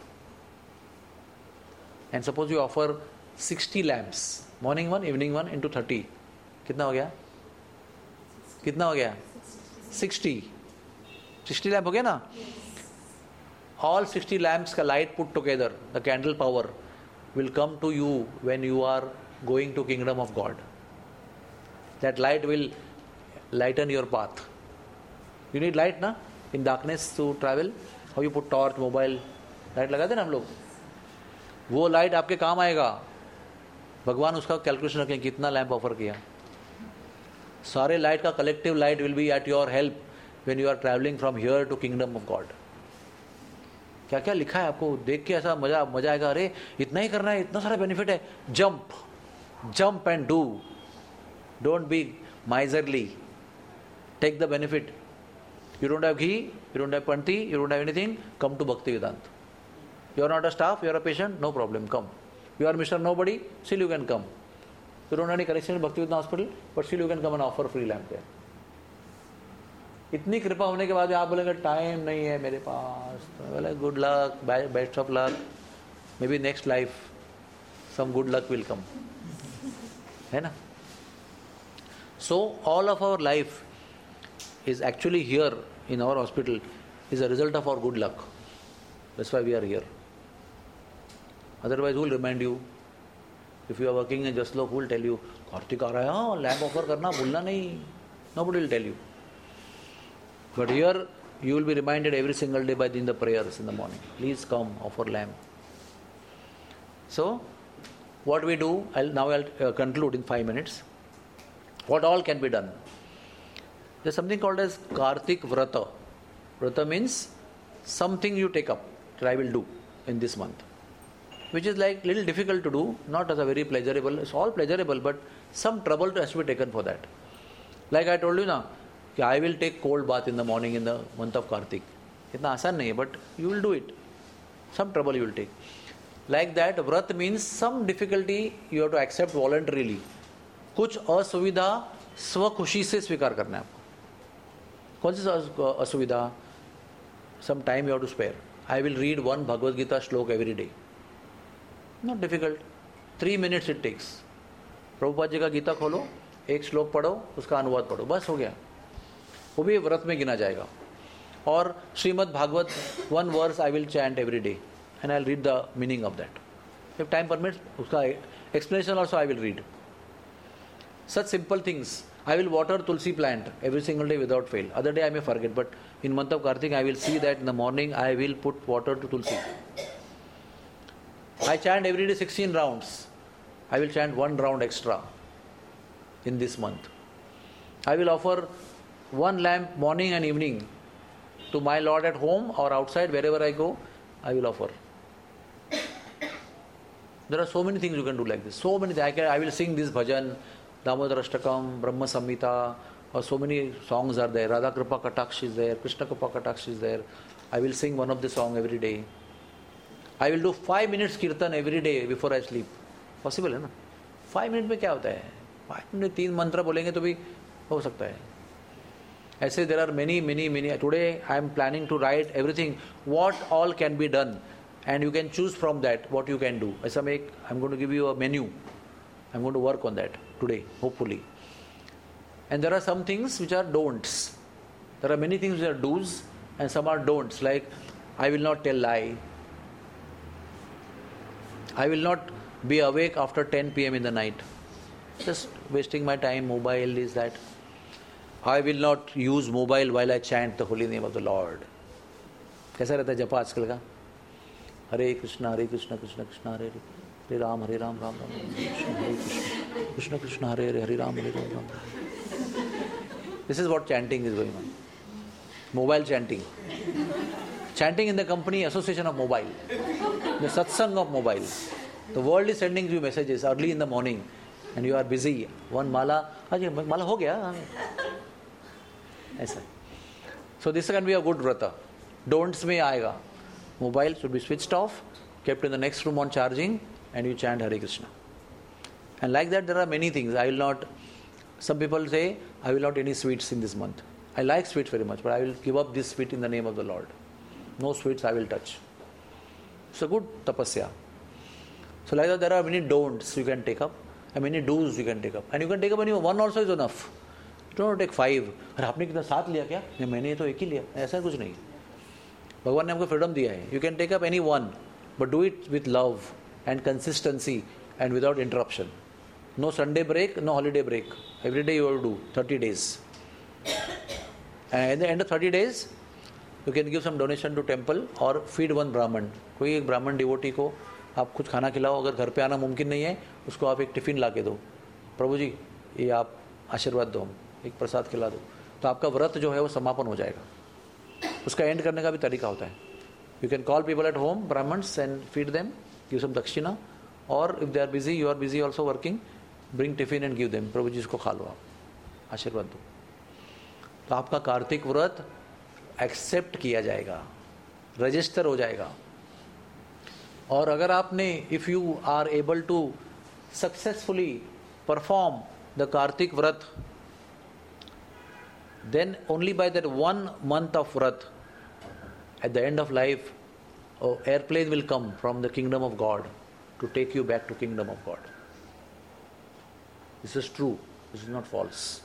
A: And suppose you offer sixty lamps, morning one, evening one, into thirty. कितना हो गया? कितना हो गया? sixty. sixty lamp हो गया ना? All sixty lamps का light put together, the candle power will come to you when you are going to kingdom of God. That light will lighten your path. You need light ना? In darkness to travel. How you put torch, mobile, light लगाते ना हम लोग. वो light आपके काम आएगा. भगवान उसका कैलकुलेशन रखें कितना लैंप ऑफर किया. सारे लाइट का collective light will be at your help when you are travelling from here to kingdom of God. क्या क्या लिखा है आपको देख के ऐसा मजा मजा आएगा. अरे इतना ही करना है, इतना सारा बेनिफिट है. Jump jump and do. Don't be miserly. Take the benefit. You don't have ghee, you don't have panti, you don't have anything, come to Bhakti Vedanta. You are not a staff, you are a patient, no problem, come. You are Mister Nobody, still you can come. You don't have any connection in Bhakti Vedanta Hospital, but still you can come and offer free lamp there. इतनी कृपा होने के बाद भी आप बोलेंगे time नहीं है मेरे पास, तो बोले good luck, best of luck, may be next life some good luck will come, है ना. So all of our life is actually here in our hospital is a result of our good luck. That's why we are here. Otherwise, who will remind you? If you are working in Just Lok, who will tell you, Kartik aa raha hai, lamp offer karna, bhulna nahi. Nobody will tell you. But here, you will be reminded every single day by doing the prayers in the morning. Please come, offer lamp. So, what we do, I'll, now I'll uh, conclude in five minutes. What all can be done? There's something called as Kartik Vrata. Vrata means something you take up that I will do in this month, which is like little difficult to do, not as a very pleasurable. It's all pleasurable, but some trouble has to be taken for that. Like I told you now, I will take cold bath in the morning in the month of Kartik. Itna आसान नहीं है, but you will do it. Some trouble you will take. Like that, Vrat means some difficulty you have to accept voluntarily. कुछ असुविधा स्वखुशी से स्वीकार करना है आपको. कौन सी असुविधा? Some time you have to spare. I will read one Bhagavad Gita shloka every day. Not difficult, three minutes it takes. Prabhupada ji का गीता खोलो, एक श्लोक पढ़ो, उसका अनुवाद पढ़ो, बस हो गया. वो भी व्रत में गिना जाएगा. और Shrimad Bhagavat one verse I will chant every day and I will read the meaning of that. If time permits उसका explanation also I will read. Such simple things. I will water tulsi plant every single day without fail. Other day I may forget, but in month of Kartik I will see that in the morning I will put water to tulsi. I chant every day sixteen rounds. I will chant one round extra in this month. I will offer one lamp morning and evening to my Lord at home or outside, wherever I go, I will offer. There are so many things you can do like this. So many things. I, can, I will sing this bhajan, Damodar Ashtakam, Brahma Samhita, or so many songs are there. Radha Kripa Kataksh is there, Krishna Kripa Kataksh is there. I will sing one of the song every day. I will do five minutes kirtan every day before I sleep. Possible है ना? Five minutes में क्या होता है? Five minutes तीन मंत्र बोलेंगे तो भी हो सकता है. ऐसे there are many, many, many. Today I am planning to write everything. What all can be done, and you can choose from that what you can do. ऐसा मैं एक I'm going to give you a menu. I'm going to work on that today, hopefully. And there are some things which are don'ts. There are many things which are do's and some are don'ts. Like, I will not tell lie. I will not be awake after ten p.m. in the night. Just wasting my time, mobile is that. I will not use mobile while I chant the holy name of the Lord. कैसा रहता है जपा आजकल का? हरे कृष्णा हरे कृष्णा कृष्णा कृष्णा हरे हरे हरे राम हरे राम राम राम हरे कृष्ण कृष्ण कृष्ण हरे हरे हरे राम हरे Ram Ram. This is what chanting is going on. Mobile chanting. Chanting in the company association of mobile. The satsang of mobile. The world is sending you messages early in the morning and you are busy. One mala, अरे माला हो गया. ऐसा. So this can be a good vrata. Don'ts में आएगा. Mobile should be switched off, kept in the next room on charging, and you chant Hare Krishna. And like that, there are many things. I will not, some people say, I will not eat any sweets in this month. I like sweets very much, but I will give up this sweet in the name of the Lord. No sweets I will touch. It's a good tapasya. So like that, there are many don'ts you can take up, and many do's you can take up. And you can take up only one also is enough. You don't take five. अरे आपने कितना सात लिया क्या? नहीं मैंने तो एक ही लिया. ऐसा कुछ नहीं. भगवान ने हमको फ्रीडम दिया है. You can take up any one, but do it with love and consistency and without interruption. No Sunday break, no holiday break. Every day you have to do thirty days. And at the end of thirty days, you can give some donation to temple or feed one Brahman. कोई एक ब्राह्मण devotee को आप कुछ खाना खिलाओ. अगर घर पे आना मुमकिन नहीं है, उसको आप एक टिफिन ला के दो. प्रभु जी ये आप आशीर्वाद दो, एक प्रसाद खिला दो, तो आपका व्रत जो है वो समापन हो जाएगा. उसका एंड करने का भी तरीका होता है. You can call people at home, Brahmins, and feed them, give some dakshina, or if they are busy, you are busy also working, bring tiffin and give them. प्रभु जी इसको खा लो, आप आशीर्वाद दो. तो आपका कार्तिक व्रत एक्सेप्ट किया जाएगा, रजिस्टर हो जाएगा. और अगर आपने, if you are able to successfully perform the Kartik vrat then only by that one month of vrat, at the end of life, an airplane will come from the kingdom of God to take you back to kingdom of God. This is true. This is not false.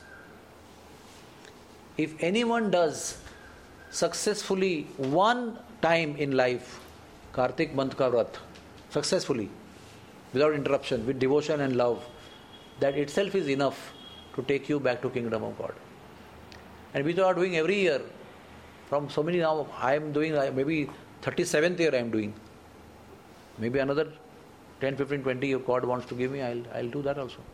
A: If anyone does successfully one time in life, Kartik month ka vrat, successfully, without interruption, with devotion and love, that itself is enough to take you back to kingdom of God. And we are doing every year. From so many now, I am doing maybe thirty-seventh year I am doing. Maybe another ten, fifteen, twenty if God wants to give me, I'll, I'll do that also.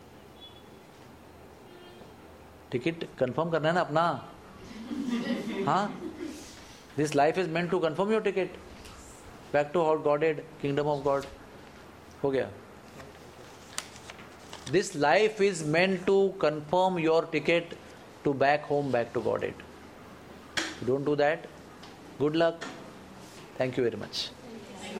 A: Ticket confirm karna hai na apna. Huh? This life is meant to confirm your ticket. Back to our Godhead, kingdom of God. Ho gaya. This life is meant to confirm your ticket to back home, back to Godhead. If you don't do that, good luck. Thank you very much.